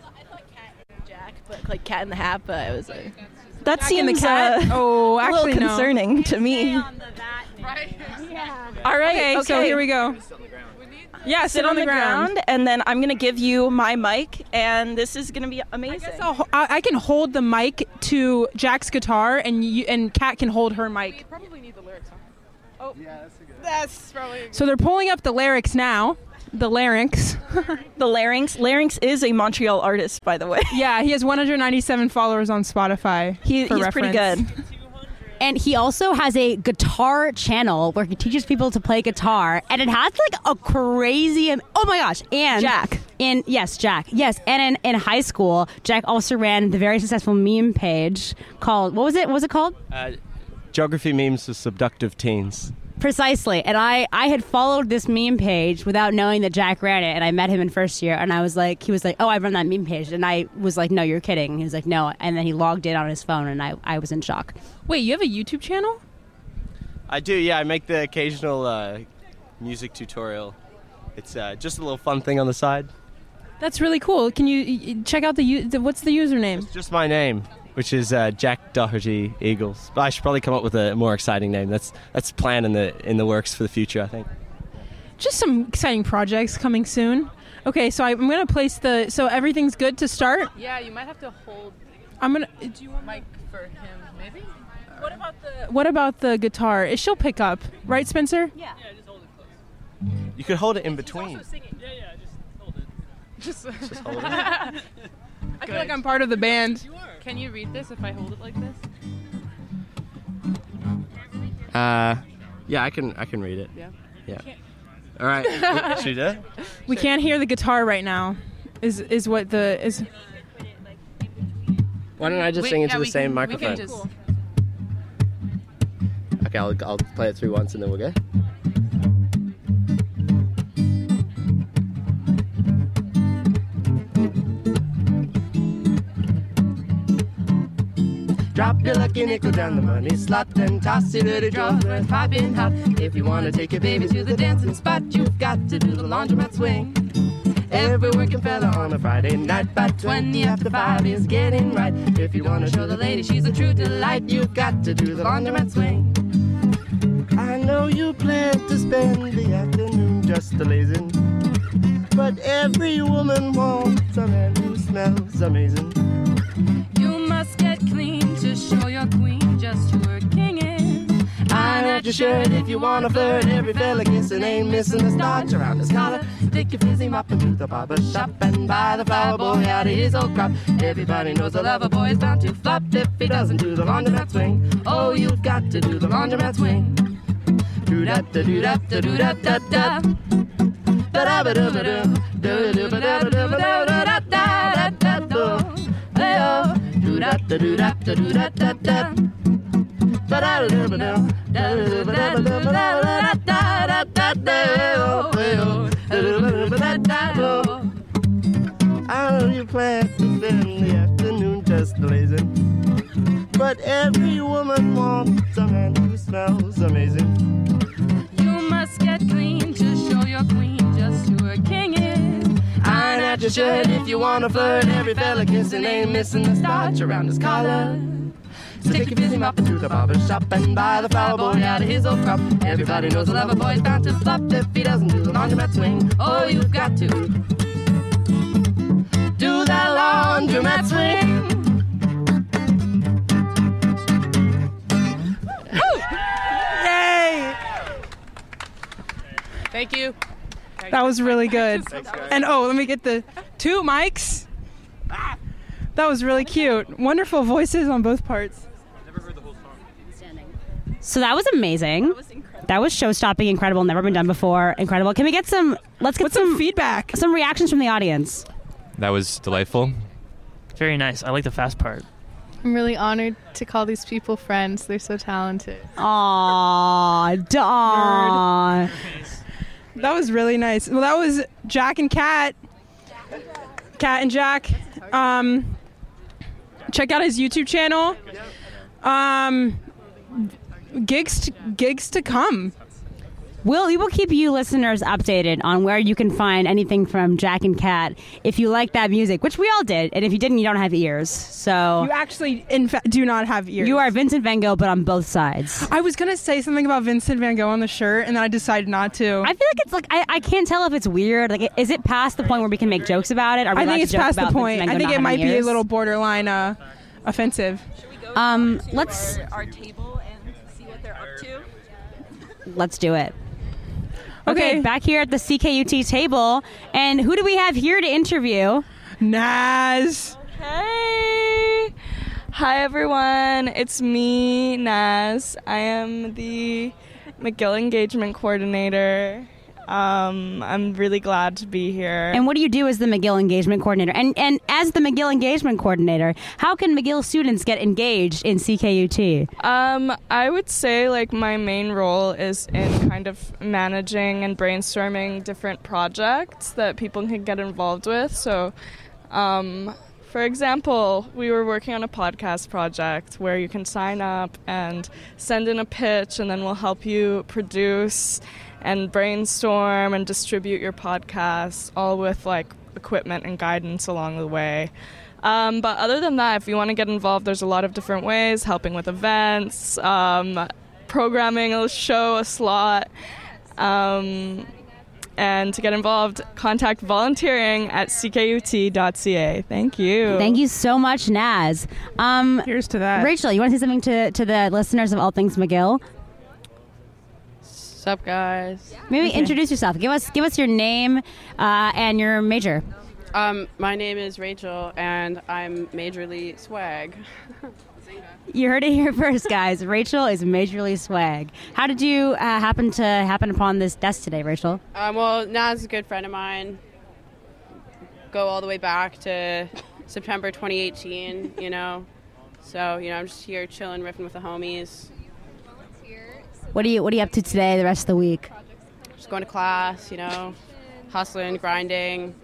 But like Cat in the Hat, but it was like That Jack and the seems Cat? Oh, a actually, little no. concerning to me. Right. All right, Okay, so here we go. Yeah, Sit on the ground, and then I'm gonna give you my mic, and this is gonna be amazing. I can hold the mic to Jack's guitar, and Kat can hold her mic. Probably need the lyrics. That's probably. So they're pulling up the lyrics now. The larynx. The larynx. Larynx is a Montreal artist, by the way. Yeah, he has 197 followers on Spotify. He's pretty good. And he also has a guitar channel where he teaches people to play guitar, and it has like a crazy. Oh my gosh! And Jack. Jack. Yes, and in high school, Jack also ran the very successful meme page called what was it? What was it called? Geography memes for subductive teens. Precisely. And I had followed this meme page without knowing that Jack ran it, and I met him in first year, and he was like, oh, I run that meme page. And I was like, no, you're kidding. He was like, no. And then he logged in on his phone, and I was in shock. Wait, you have a YouTube channel? I do, yeah. I make the occasional music tutorial. It's just a little fun thing on the side. That's really cool. Can you check out what's the username? It's just my name, which is Jack Doherty Eagles. But I should probably come up with a more exciting name. That's plan in the works for the future, I think. Just some exciting projects coming soon. Okay, so I'm going to place so everything's good to start? Yeah, you might have to hold. Do you want mic for him, maybe? What about the guitar? She'll pick up, right, Spencer? Yeah, just hold it close. You could hold it in between. Also singing. Yeah, just hold it. Just hold it. I feel like I'm part of the band. Can you read this if I hold it like this? Yeah, I can read it. Yeah. All right. Should we do it? We can't hear the guitar right now. Is what the is. Why don't I just sing into the same microphone? Okay, I'll play it through once and then we'll go. Drop your lucky nickel down the money slot, then toss it to drawers where it's popping hot. If you want to take your baby to the dancing spot, you've got to do the laundromat swing. Every working fella on a Friday night by 20 after 5 is getting right. If you want to show the lady she's a true delight, you've got to do the laundromat swing. I know you plan to spend the afternoon just a-lazing, but every woman wants a man who smells amazing. You must get clean to show your queen just who her king is. Iron out your shirt if you wanna flirt. Every fella kissing ain't missing a starch around his collar. Stick your fizzy mop into the barber shop and buy the flower boy out of his old crop. Everybody knows a lover boy is bound to flop if he doesn't do the laundromat swing. Oh, you've got to do the laundromat swing. Do da da do da da do da da da. Da da ba da ba da. Da da ba da ba da ba da da da da da. Hey oh. Do da da do da da do da da da. Da da da ba da. Da da ba da ba da da da da da. Oh hey oh. Da da ba da da da. I know you plan to spend the afternoon just lazing, but every woman wants a man who smells amazing. You must get clean to show your queen just who her king is. Iron out your shirt if you wanna flirt. Every fella kissing ain't missing the starch around his collar. Stick your fizzy mop into the barber shop and buy the flower boy out of his old crop. Everybody knows a lover boy's bound to flop if he doesn't do the laundromat swing. Oh, you've got to do that laundromat swing. Yay! Thank you. That was really good. And let me get the 2 mics. That was really cute. Wonderful voices on both parts. So that was amazing. That was show-stopping, incredible, never been done before. Incredible. Can we get some some feedback? Some reactions from the audience. That was delightful. Very nice. I like the fast part. I'm really honored to call these people friends. They're so talented. Aww, Dawn. That was really nice. Well, that was Jack and Kat. Kat and Jack. Check out his YouTube channel. Gigs to come. We will keep you listeners updated on where you can find anything from Jack and Kat if you like that music, which we all did. And if you didn't, you don't have ears. So you actually, in fact, do not have ears. You are Vincent Van Gogh, but on both sides. I was going to say something about Vincent Van Gogh on the shirt, and then I decided not to. I feel like it's like, I can't tell if it's weird. Like, is it past the point where we can make jokes about it? I think it's past the point. I think it might be a little borderline offensive. Let's... our table and see what they're up to. Let's do it. Okay, back here at the CKUT table. And who do we have here to interview? Naz. Hey. Hi, everyone. It's me, Naz. I am the McGill Engagement Coordinator. I'm really glad to be here. And what do you do as the McGill Engagement Coordinator? And as the McGill Engagement Coordinator, how can McGill students get engaged in CKUT? I would say like my main role is in kind of managing and brainstorming different projects that people can get involved with. So, for example, we were working on a podcast project where you can sign up and send in a pitch, and then we'll help you produce and brainstorm and distribute your podcast, all with like equipment and guidance along the way. But other than that, if you want to get involved, there's a lot of different ways, helping with events, programming a show, a slot. And to get involved, contact volunteering at ckut.ca. Thank you. Thank you so much, Naz. Here's to that. Rachel, you want to say something to the listeners of All Things McGill? What's up, guys? Maybe introduce yourself. Give us your name and your major. My name is Rachel, and I'm majorly swag. You heard it here first, guys. Rachel is majorly swag. How did you happen upon this desk today, Rachel? Well, Naz is a good friend of mine. Go all the way back to September 2018, you know. So, I'm just here chilling, riffing with the homies. What are you up to today, the rest of the week? Just going to class, hustling, grinding.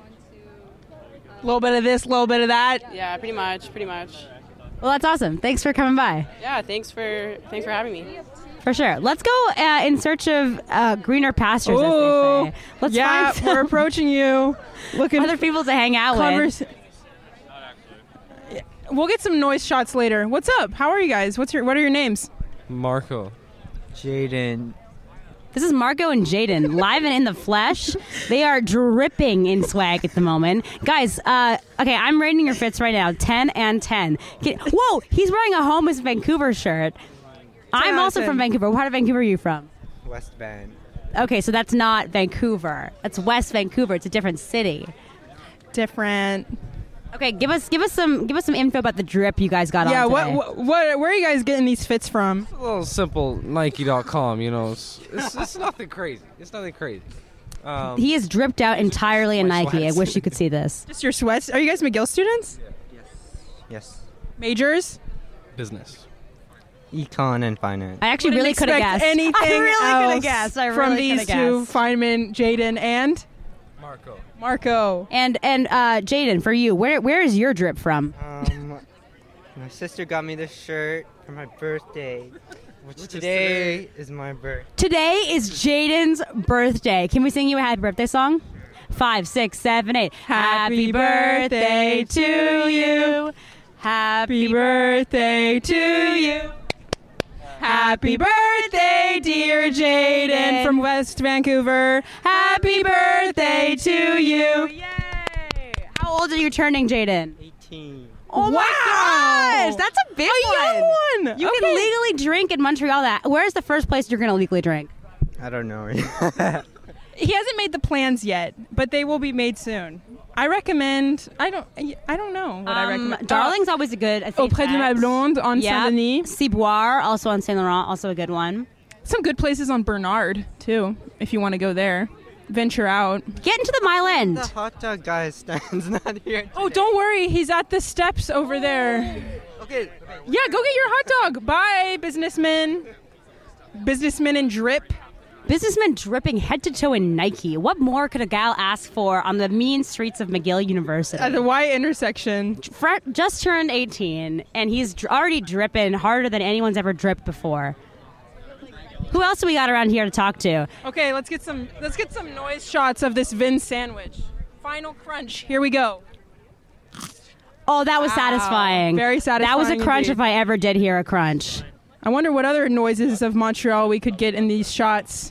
A little bit of this, a little bit of that. Yeah, pretty much. Well, that's awesome. Thanks for coming by. Yeah, thanks for having me. For sure. Let's go in search of greener pastures, as they say. Let's find we're approaching you. Looking other people to hang out with. We'll get some noise shots later. What's up? How are you guys? What are your names? Marco. Jaden. This is Marco and Jaden, live and in the flesh. They are dripping in swag at the moment. Guys, okay, I'm rating your fits right now, 10 and 10. Whoa, he's wearing a Homeless Vancouver shirt. I'm also from Vancouver. What part of Vancouver are you from? West Van. Okay, so that's not Vancouver. That's West Vancouver. It's a different city. Different. Okay, give us some info about the drip you guys got on today. Where are you guys getting these fits from? It's a little simple, Nike.com, It's nothing crazy. He is dripped out entirely in Nike. Sweats. I wish you could see this. Just your sweats? Are you guys McGill students? Yes. Majors? Business. Econ and finance. I actually really could have guessed. Anything I really else could have guessed. from these two, Feynman, Jaden, and Marco. And Jaden, for you, where is your drip from? My sister got me this shirt for my birthday, which today is my birthday. Today is Jaden's birthday. Can we sing you a happy birthday song? 5, 6, 7, 8. Happy birthday to you. Happy birthday to you. Happy birthday, dear Jaden from West Vancouver. Happy birthday to you. Yay! How old are you turning, Jaden? 18. Oh my gosh, that's a big one. Young one. You can legally drink in Montreal. Where's the first place you're going to legally drink? I don't know. He hasn't made the plans yet, but they will be made soon. I recommend. I don't know what I recommend. Darling's always a good. Auprès de ma blonde on Saint-Denis. Ciboire, also on Saint Laurent, also a good one. Some good places on Bernard too, if you want to go there. Venture out. Get into the Mile End. The hot dog guy stands not here today. Oh, don't worry. He's at the steps over there. Okay. Yeah, go get your hot dog. Bye, businessmen. Businessmen in drip. Businessmen dripping head to toe in Nike. What more could a gal ask for on the mean streets of McGill University? At the Y intersection. Just turned 18, and he's already dripping harder than anyone's ever dripped before. Who else do we got around here to talk to? Okay, let's get some noise shots of this Vin sandwich. Final crunch. Here we go. Oh, that was satisfying. Very satisfying. That was a crunch indeed. if I ever did hear a crunch. I wonder what other noises of Montreal we could get in these shots.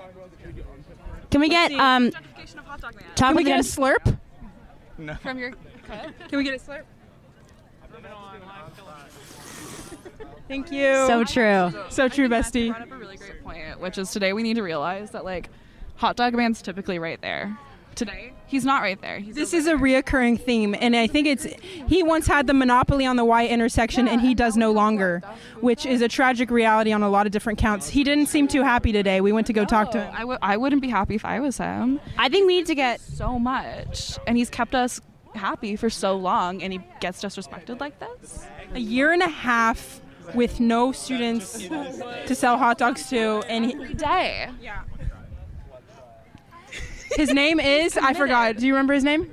Can we get Can we get a slurp? No. From your cup? Can we get a slurp? Thank you. So true. So true, bestie. Brought up a really great point, which is today we need to realize that like hot dog man's typically right there. Today he's not right there. This is a reoccurring theme, and I think he once had the monopoly on the Y intersection, and he does no longer, which is a tragic reality on a lot of different counts. He didn't seem too happy today. We went to go talk to him. I wouldn't be happy if I was him. I think we need to get so much, and he's kept us happy for so long, and he gets disrespected like this. A year and a half with no students to sell hot dogs to, and every day. Yeah. His name is, I forgot. Do you remember his name?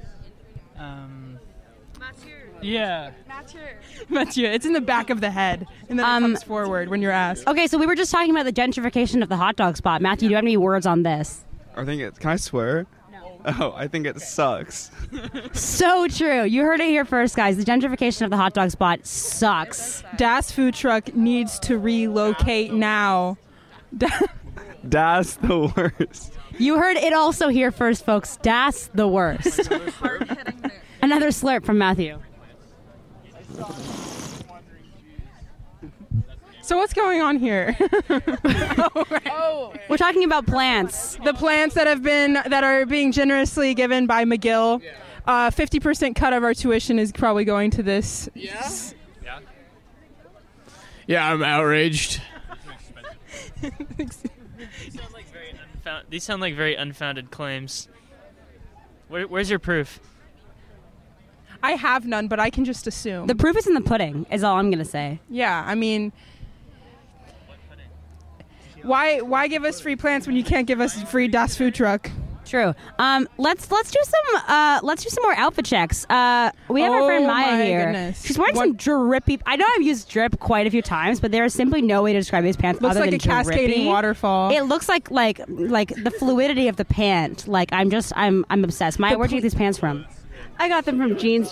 Yeah. Mathieu. It's in the back of the head, and then it comes forward when you're asked. Okay, so we were just talking about the gentrification of the hot dog spot. Matthew, do you have any words on this? I think it. Can I swear? No. Oh, I think it sucks. So true. You heard it here first, guys. The gentrification of the hot dog spot sucks. Das Food Truck needs to relocate now. Das the worst. You heard it also here first, folks. Das the worst. Another slurp from Matthew. So what's going on here? We're talking about plants. The plants that are being generously given by McGill. 50% cut of our tuition is probably going to this. Yeah, I'm outraged. These sound like very unfounded claims. Where's your proof? I have none, but I can just assume. The proof is in the pudding, is all I'm going to say. Yeah, I mean, why give us free plants when you can't give us free Das Food Truck? True. Let's do some more outfit checks. We have our friend Maya here. Goodness. She's wearing some drippy. I know I've used drip quite a few times, but there is simply no way to describe these pants Looks other like than a cascading drippy. waterfall. It looks like the fluidity of the pant. Like I'm obsessed. Maya, where'd you get these pants from? I got them from Jeans.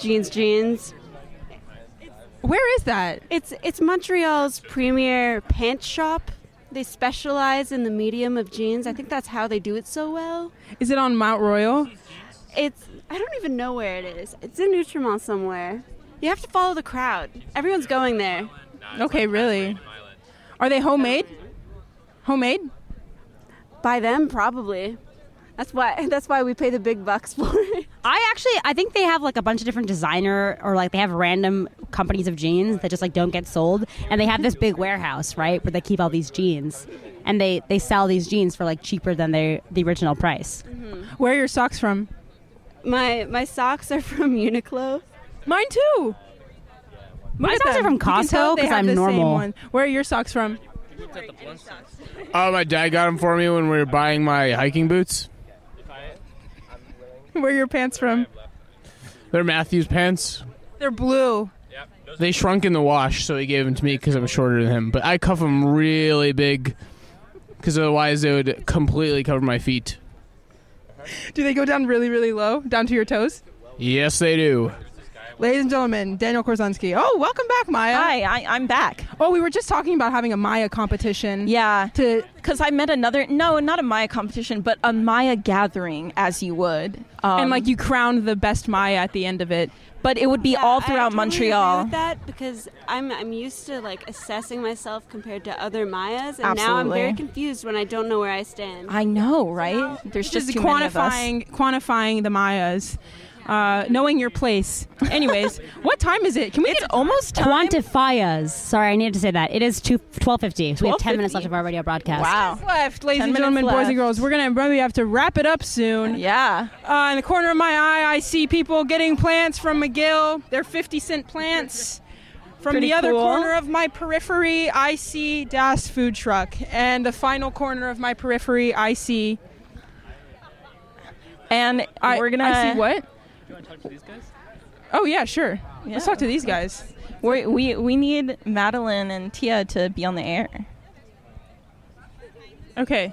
Where is that? It's Montreal's premier pant shop. They specialize in the medium of jeans. I think that's how they do it so well. Is it on Mount Royal? I don't even know where it is. It's in Outremont somewhere. You have to follow the crowd. Everyone's going there. Okay, really? Are they homemade? Homemade? By them, probably. That's why we pay the big bucks for it. I think they have like a bunch of different designer or like they have random companies of jeans that just like don't get sold, and they have this big warehouse, right, where they keep all these jeans, and they sell these jeans for like cheaper than the original price. Mm-hmm. Where are your socks from? My socks are from Uniqlo. Mine too. My socks are from Costco because I'm normal. Where are your socks from? My dad got them for me when we were buying my hiking boots. Where are your pants from? They're Matthew's pants. They're blue. They shrunk in the wash, so he gave them to me because I'm shorter than him. But I cuff them really big because otherwise they would completely cover my feet. Do they go down really, really low, down to your toes? Yes, they do. Ladies and gentlemen, Daniel Korzunski. Oh, welcome back, Maya. Hi, I'm back. Oh, we were just talking about having a Maya competition. Yeah, because I met not a Maya competition, but a Maya gathering, as you would. And like you crowned the best Maya at the end of it. But it would be all throughout I Montreal. agree with that because I'm used to like assessing myself compared to other Mayas, and Absolutely. now I'm very confused when I don't know where I stand. I know, right? There's just too many of us. Quantifying the Mayas. Knowing your place. Anyways, what time is it? Can we? It's almost time. Quantify us. Sorry, I needed to say that. It is 12:50. So we have 10 minutes left of our radio broadcast. Wow. Left, ladies and gentlemen, boys and girls. We're gonna probably have to wrap it up soon. Yeah. In the corner of my eye, I see people getting plants from McGill. They're 50-cent plants. From Pretty the other cool. corner of my periphery, I see Das Food Truck, and the final corner of my periphery, I see. And we're gonna. I see what? You want to talk to these guys? Oh yeah, sure. Yeah. Let's talk to these guys. We need Madeline and Tia to be on the air. Okay.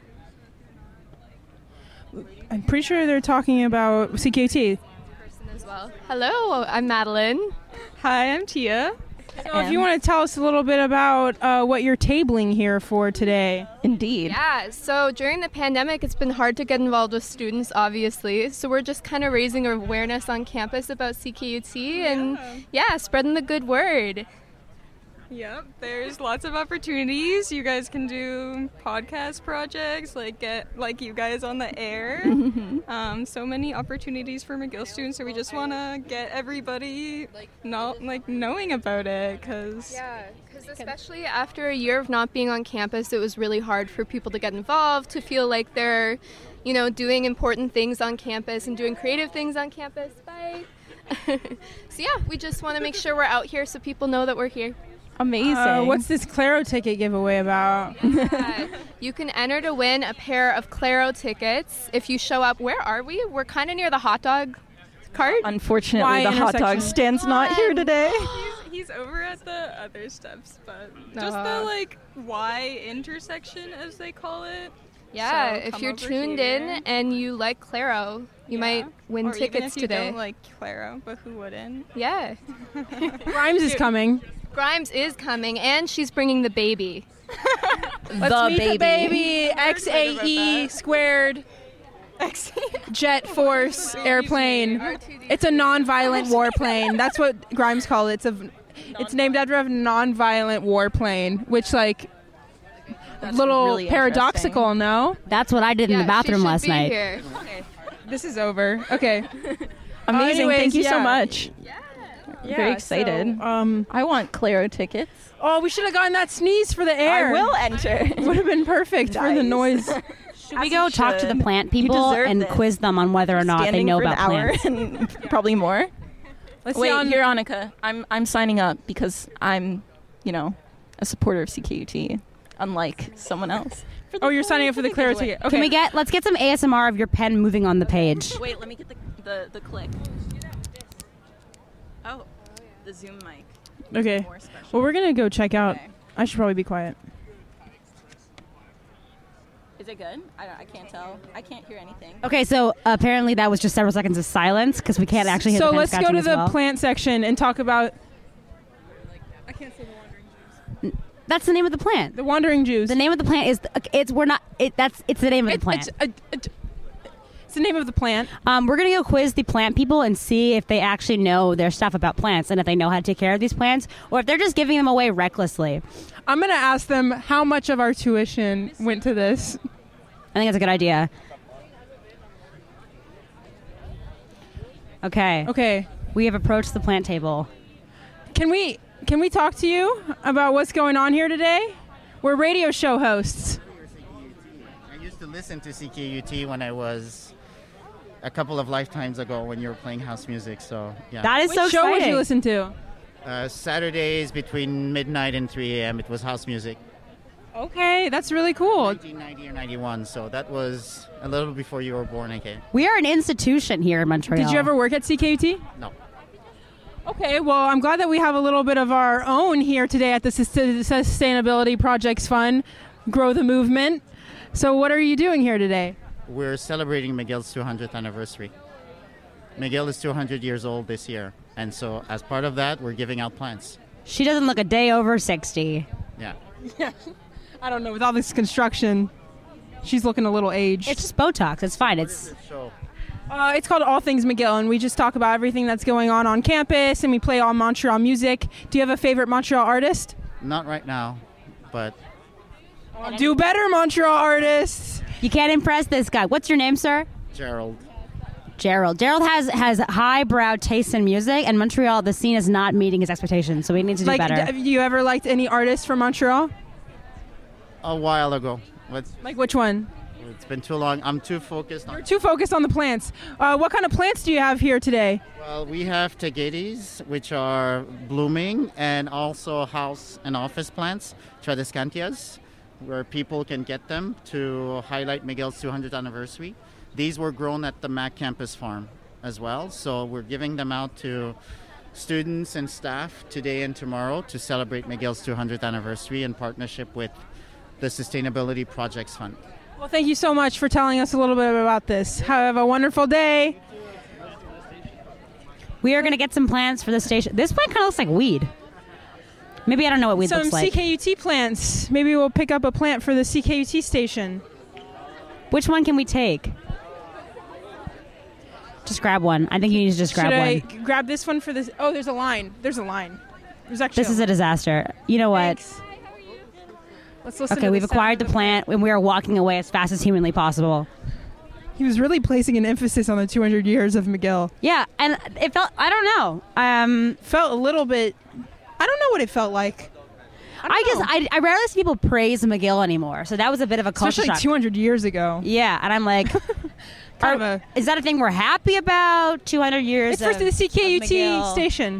I'm pretty sure they're talking about CKT. As well. Hello, I'm Madeline. Hi, I'm Tia. So if you want to tell us a little bit about what you're tabling here for today. Indeed. Yeah, so during the pandemic, it's been hard to get involved with students, obviously. So we're just kind of raising awareness on campus about CKUT and, spreading the good word. Yep, there's lots of opportunities. You guys can do podcast projects, get you guys on the air. So many opportunities for McGill students. So we just want to get everybody knowing about it, because especially after a year of not being on campus, it was really hard for people to get involved, to feel like they're, doing important things on campus and doing creative things on campus. Bye. So we just want to make sure we're out here so people know that we're here. Amazing. What's this Claro ticket giveaway about? You can enter to win a pair of Claro tickets if you show up. Where are we? We're kind of near the hot dog cart. Unfortunately, the hot dog stand's not here today. He's over at the other steps, but just the Y intersection, as they call it. Yeah, So if come you're over tuned here. in and you like Claro, you might win Or tickets even if you today. don't like Claro, but who wouldn't? Yeah. Grimes is coming. Grimes is coming, and she's bringing the baby. Let's meet the baby. XAE squared. Jet Force airplane. It's a non-violent warplane. That's what Grimes called it. It's named after a non-violent warplane, which little really paradoxical, no? That's what I did in the bathroom last night. Okay. This is over. Okay. Amazing. Anyways, Thank you so yeah. much. Yeah, Very excited. I want Claro tickets. Oh, we should have gotten that sneeze for the air. I will enter. Would have been perfect for the noise. Should we go talk to the plant people and quiz them on whether or not they know about plants? And probably more. Let's Wait, see on- here, Annika. I'm signing up because I'm, a supporter of CKUT, unlike someone else. Oh, you're signing up for the Claro ticket. Okay. Let's get some ASMR of your pen moving on the page. Wait, let me get the click. Oh, the Zoom mic. Okay. More special. Well, we're going to go check out. I should probably be quiet. Is it good? I can't tell. I can't hear anything. Okay, so apparently that was just several seconds of silence because we can't actually hear So the pen let's go scratching to as the well. plant section and talk about. I can't say the Wandering Jews. That's the name of the plant. The Wandering Jews. The name of the plant is it's the name of the plant. It's the name of the plant. We're gonna go quiz the plant people and see if they actually know their stuff about plants and if they know how to take care of these plants or if they're just giving them away recklessly. I'm going to ask them how much of our tuition went to this. I think that's a good idea. Okay. We have approached the plant table. Can we talk to you about what's going on here today? We're radio show hosts. I used to listen to CKUT when I was a couple of lifetimes ago when you were playing house music. So yeah. That is Which so show exciting. would you listen to? Saturdays between midnight and 3 a.m. It was house music. Okay, that's really cool. 1990 or 91. So that was a little before you were born, okay? We are an institution here in Montreal. Did you ever work at CKUT? No. Okay, well, I'm glad that we have a little bit of our own here today at the Sustainability Projects Fund, Grow the Movement. So what are you doing here today? We're celebrating McGill's 200th anniversary. McGill is 200 years old this year. And so as part of that, we're giving out plants. She doesn't look a day over 60. Yeah. Yeah. I don't know, with all this construction, she's looking a little aged. It's just Botox. It's fine. It's It's called All Things McGill, and we just talk about everything that's going on campus, and we play all Montreal music. Do you have a favorite Montreal artist? Not right now, but Do better, Montreal artists. You can't impress this guy. What's your name, sir? Gerald. Gerald has highbrow tastes in music, and Montreal, the scene is not meeting his expectations, so we need to do better. Have you ever liked any artists from Montreal? a while ago. Like which one? It's been too long. I'm too focused on... You're too focused on the plants. What kind of plants do you have here today? Well, we have tagetes, which are blooming, and also house and office plants, tradescantias, where people can get them to highlight McGill's 200th anniversary. These were grown at the Mac campus farm as well, so we're giving them out to students and staff today and tomorrow to celebrate McGill's 200th anniversary in partnership with the Sustainability Projects Fund. Well, thank you so much for telling us a little bit about this. Have a wonderful day. We are going to get some plants for the station. This plant kind of looks like weed. Maybe I don't know what weed Some looks like. CKUT plants. Maybe we'll pick up a plant for the CKUT station. Which one can we take? Just grab one. I think you need to just grab Should one. I grab this one for this? Oh, there's a line. There's actually This is a disaster. You know what? Thanks. Let's listen Okay, to we've the acquired the plant and we are walking away as fast as humanly possible. He was really placing an emphasis on the 200 years of McGill. Yeah, and it felt, I don't know. Felt a little bit, I don't know what it felt like. I rarely see people praise McGill anymore, so that was a bit of a culture Especially shock. 200 years ago. Yeah, and I'm like, is that a thing we're happy about? 200 years It's for the of CKUT McGill. station.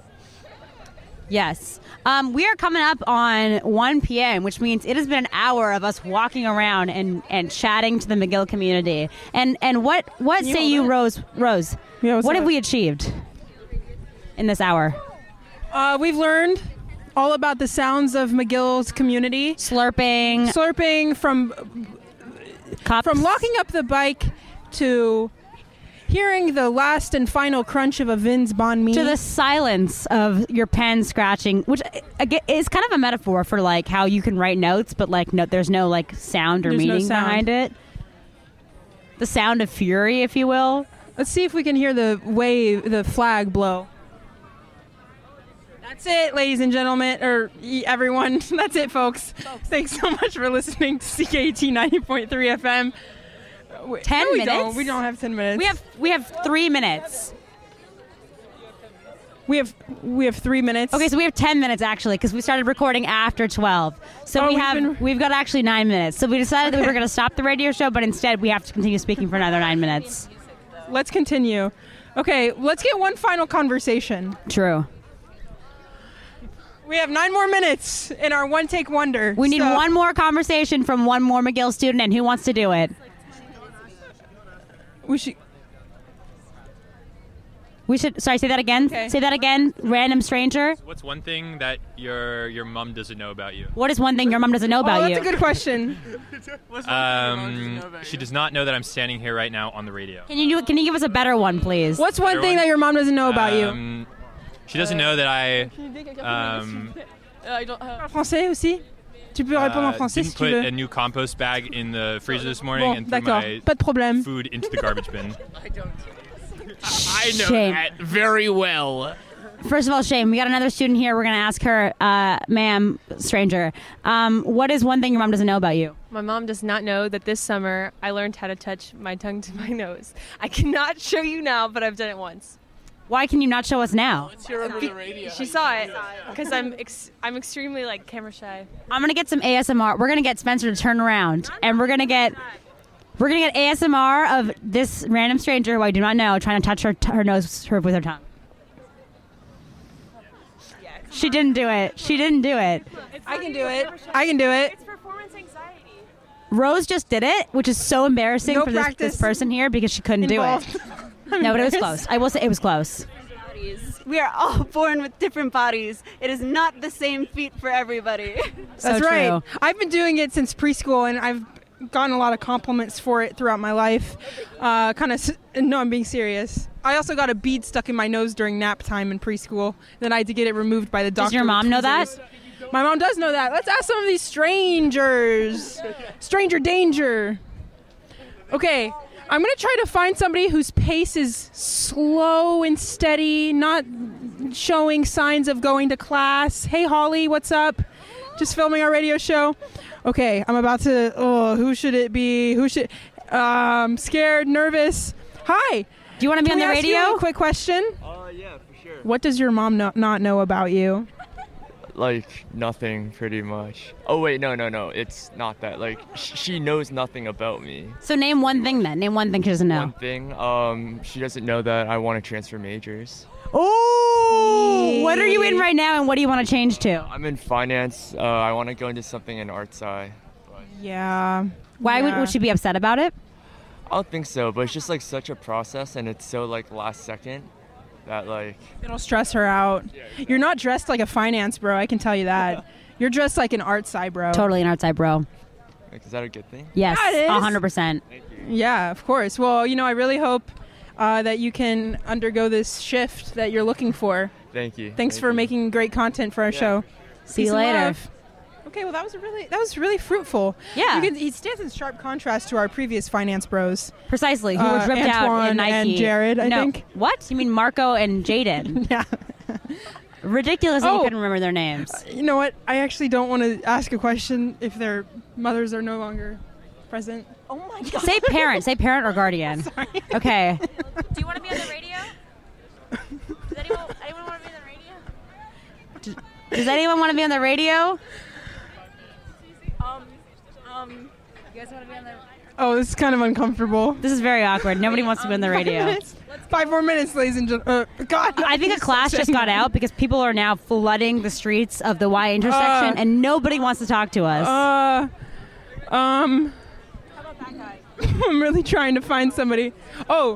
Yes. We are coming up on 1 p.m., which means it has been an hour of us walking around and chatting to the McGill community. And what say you, Rose? Rose, what have we achieved in this hour? We've learned all about the sounds of McGill's community. Slurping from cups. From locking up the bike to hearing the last and final crunch of a Vin's banh mi. To the silence of your pen scratching, which is kind of a metaphor for like how you can write notes, but like there's no like sound or There's no meaning sound. behind it. The sound of fury, if you will. Let's see if we can hear the flag blow. That's it, ladies and gentlemen, or everyone. That's it, folks. Thanks so much for listening to CKUT 90.3 FM. 10 minutes? We don't have 10 minutes. We have 3 minutes. We have 3 minutes. Okay, so we have 10 minutes actually because we started recording after 12. So we've got actually 9 minutes. So we decided that we were going to stop the radio show, but instead we have to continue speaking for another 9 minutes. Let's continue. Okay, let's get one final conversation. True. We have 9 more minutes in our one take wonder. We need one more conversation from one more McGill student, and who wants to do it? We should. Sorry, say that again. Okay. Say that again. Random stranger. What's one thing that your mom doesn't know about you? What is one thing your mom doesn't know about you? That's a good question. She does not know that I'm standing here right now on the radio. Can you give us a better one, please? What's one thing that your mom doesn't know about you? She doesn't know that I Français aussi? Tu peux répondre en français si didn't tu put veux. a new compost bag in the freezer this morning Bon, and threw d'accord. my Pas de problème. food into the garbage bin. I know Shame. that very well. First of all, Shane, we got another student here. We're going to ask her, ma'am, stranger, what is one thing your mom doesn't know about you? My mom does not know that this summer I learned how to touch my tongue to my nose. I cannot show you now, but I've done it once. Why can you not show us now? She saw it because I'm extremely like camera shy. I'm going to get some ASMR. We're going to get Spencer to turn around, and we're going to get ASMR of this random stranger who I do not know trying to touch her nose with her tongue. She didn't do it. She didn't do it. I can do it. I can do it. It's performance anxiety. Rose just did it, which is so embarrassing No for this practice person here because she couldn't involved. do it. No, but it was close. I will say it was close. We are all born with different bodies. It is not the same feat for everybody. That's right. I've been doing it since preschool, and I've gotten a lot of compliments for it throughout my life. No, I'm being serious. I also got a bead stuck in my nose during nap time in preschool. Then I had to get it removed by the doctor. Does your mom know that? My mom does know that. Let's ask some of these strangers. Stranger danger. Okay, I'm going to try to find somebody whose pace is slow and steady, not showing signs of going to class. Hey, Holly, what's up? Just filming our radio show. Okay, I'm about to, who should it be? Scared, nervous. Hi. Do you want to be on the Can we ask radio? you a quick question? Yeah, for sure. What does your mom not know about you? Like, nothing, pretty much. Oh, wait, no. It's not that. Like, she knows nothing about me. So name one thing then. Name one thing she doesn't know. One thing, she doesn't know that I want to transfer majors. Oh, what are you in right now and what do you want to change to? I'm in finance. I want to go into something in art sci. Yeah. Why would she be upset about it? I don't think so, but it's just like such a process and it's so like last second that like... It'll stress her out. You're not dressed like a finance bro, I can tell you that. You're dressed like an art sci bro. Totally an art sci bro. Like, is that a good thing? Yes, Yeah, it is. 100%. Yeah, of course. Well, I really hope that you can undergo this shift that you're looking for. Thank you. Thanks for making great content for our show. See Peace you and later. love. Okay, well that was really fruitful. Yeah. He stands in sharp contrast to our previous finance bros. Precisely, who were dripped out Antoine in Nike. and Jared, I think. What? You mean Marco and Jaden? Yeah. Ridiculous that you couldn't remember their names. You know what? I actually don't want to ask a question if their mothers are no longer present. Oh my god. Say parent. Say parent or guardian. Sorry. Okay. Do you want to be on the radio? Does anyone want to be on the radio? Does anyone want to be on the radio? You guys want to be on the? Oh, this is kind of uncomfortable. This is very awkward. Nobody wants to be on the radio. 5 more minutes, ladies and gentlemen. God. I think a class just got out because people are now flooding the streets of the Y intersection, and nobody wants to talk to us. How about that guy? I'm really trying to find somebody. Oh.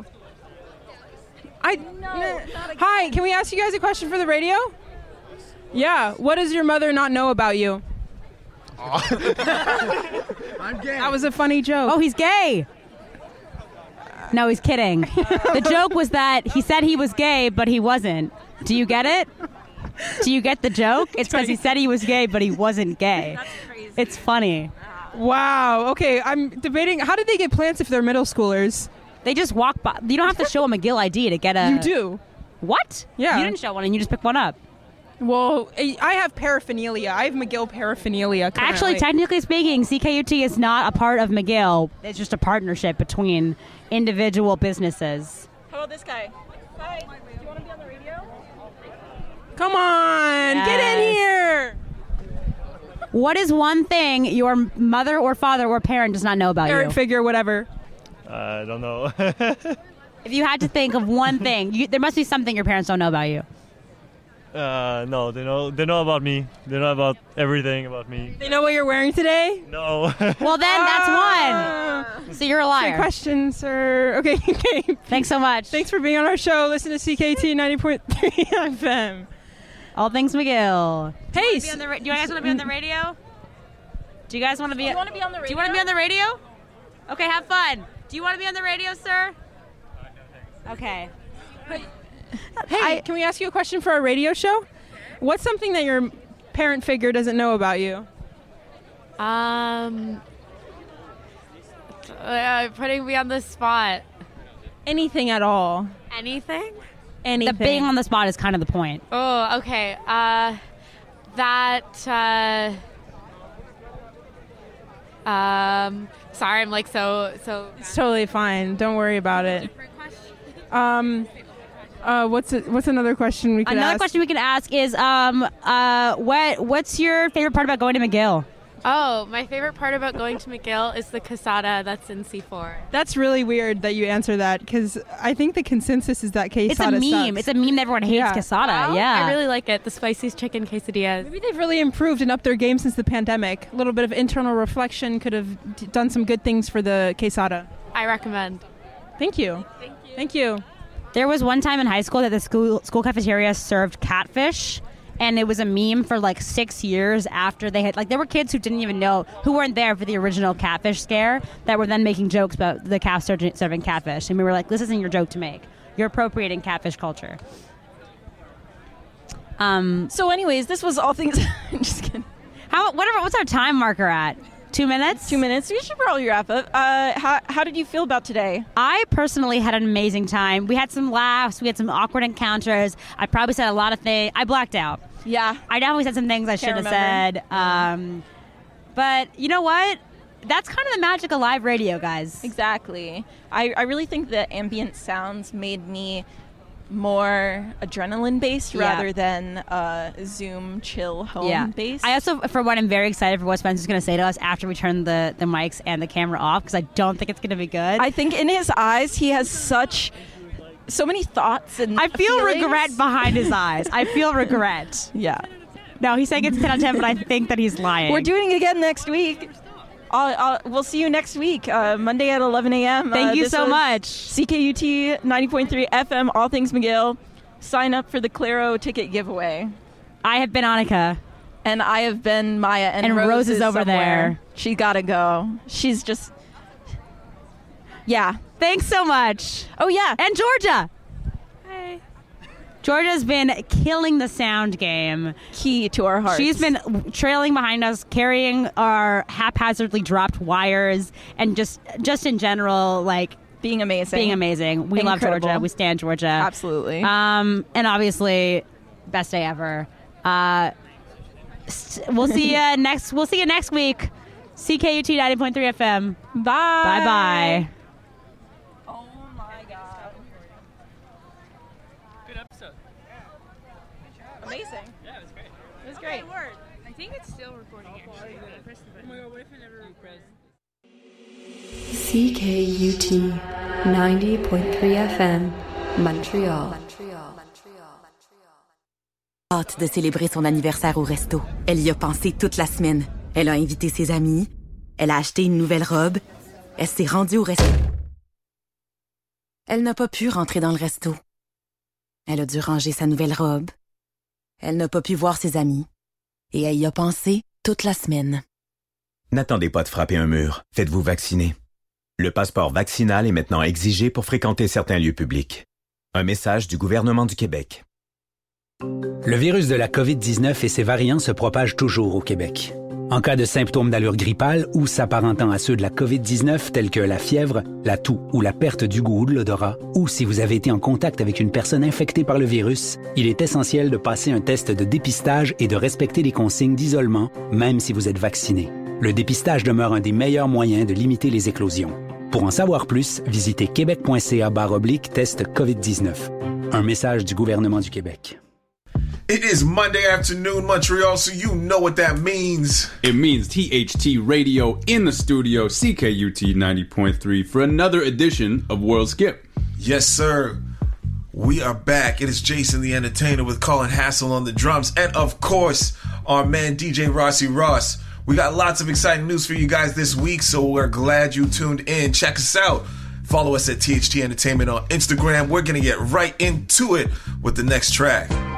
Hi, can we ask you guys a question for the radio? Yeah. What does your mother not know about you? I'm gay. That was a funny joke. Oh, he's gay. No, he's kidding. The joke was that he said he was gay, but he wasn't. Do you get it? Do you get the joke? It's because he said he was gay, but he wasn't gay. That's crazy. It's funny. Wow. Okay, I'm debating. How did they get plants if they're middle schoolers? They just walk by. You don't have to show a McGill ID to get a... You do. What? Yeah. You didn't show one and you just picked one up. Well, I have paraphernalia. I have McGill paraphernalia currently. Actually, technically speaking, CKUT is not a part of McGill. It's just a partnership between individual businesses. How about this guy? Hi. Do you want to be on the radio? Come on, get in here. What is one thing your mother or father or parent does not know about Parent you? figure, whatever. I don't know. If you had to think of one thing, there must be something your parents don't know about you. No, they know about me. They know about everything about me. They know what you're wearing today? No. Well, then that's one. So you're a liar. Good question, sir. Okay. Thanks so much. Thanks for being on our show. Listen to CKT 90.3 FM. All things McGill. Hey, do you guys want to be on the radio? Do you guys want to be? Do you want to be on the radio? Do you want to be on the radio? Okay, have fun. Do you want to be on the radio, sir? Okay. Hey, can we ask you a question for our radio show? What's something that your parent figure doesn't know about you? Putting me on the spot. Anything at all. Anything? The being on the spot is kind of the point. Oh, okay. Sorry, I'm like so. It's totally fine. Don't worry about it. What's another question we could ask? Another question we could ask is, what's your favorite part about going to McGill? Oh, my favorite part about going to McGill is the Quesada that's in C4. That's really weird that you answer that because I think the consensus is that quesada It's a meme. sucks. It's a meme that everyone hates quesada. Well, Yeah. I really like it. The spicy chicken quesadillas. Maybe they've really improved and upped their game since the pandemic. A little bit of internal reflection could have done some good things for the quesada. I recommend. Thank you. Thank you. There was one time in high school that the school cafeteria served catfish, and it was a meme for like 6 years after they had, there were kids who didn't even know, who weren't there for the original catfish scare, that were then making jokes about the calf serving catfish. And we were like, this isn't your joke to make. You're appropriating catfish culture. So anyways, this was all things... I'm just kidding. What's our time marker at? 2 minutes? 2 minutes. We should probably wrap up. How did you feel about today? I personally had an amazing time. We had some laughs. We had some awkward encounters. I probably said a lot of things. I blacked out. Yeah. I definitely said some things I should have said. But you know what? That's kind of the magic of live radio, guys. Exactly. I really think the ambient sounds made me more adrenaline-based rather than Zoom chill home based. I also, for one, I'm very excited for what Spencer's going to say to us after we turn the mics and the camera off, because I don't think it's going to be good. I think in his eyes he has so many thoughts and I feel feelings. regret behind his eyes. I feel regret. Yeah. No, he's saying it's 10 out of 10, but I think that he's lying. We're doing it again next week. We'll see you next week, Monday at 11 a.m. Thank you so much. CKUT 90.3 FM, All Things McGill. Sign up for the Claro ticket giveaway. I have been Annika. And I have been Maya. And Rose is over somewhere. there. She gotta go. She's just... Yeah. Thanks so much. Oh, yeah. And Georgia. Hi. Georgia's been killing the sound game. Key to our hearts. She's been trailing behind us, carrying our haphazardly dropped wires, and just in general, like being amazing. We love Incredible. Georgia. We stand Georgia. Absolutely. And obviously, best day ever. We'll see you next. We'll see you next week. CKUT 90.3 FM. Bye. Bye. Bye. Oh my God. Good episode. Amazing. Yeah, it was great. It was great. I think it's still recording actually. Oh my god, what if it never records? CKUT 90.3 FM, Montréal. Hâte de célébrer son anniversaire au resto. Elle y a pensé toute la semaine. Elle a invité ses amis. Elle a acheté une nouvelle robe. Elle s'est rendue au resto. Elle n'a pas pu rentrer dans le resto. Elle a dû ranger sa nouvelle robe. Elle n'a pas pu voir ses amis. Et elle y a pensé toute la semaine. N'attendez pas de frapper un mur. Faites-vous vacciner. Le passeport vaccinal est maintenant exigé pour fréquenter certains lieux publics. Un message du gouvernement du Québec. Le virus de la COVID-19 et ses variants se propagent toujours au Québec. En cas de symptômes d'allure grippale ou s'apparentant à ceux de la COVID-19 tels que la fièvre, la toux ou la perte du goût ou de l'odorat, ou si vous avez été en contact avec une personne infectée par le virus, il est essentiel de passer un test de dépistage et de respecter les consignes d'isolement, même si vous êtes vacciné. Le dépistage demeure un des meilleurs moyens de limiter les éclosions. Pour en savoir plus, visitez québec.ca/test COVID-19. Un message du gouvernement du Québec. It is Monday afternoon, Montreal, so you know what that means. It means THT Radio in the studio, CKUT 90.3, for another edition of World Skip. Yes, sir. We are back. It is Jason the Entertainer with Colin Hassel on the drums. And, of course, our man DJ Rossi Ross. We got lots of exciting news for you guys this week, so we're glad you tuned in. Check us out. Follow us at THT Entertainment on Instagram. We're going to get right into it with the next track.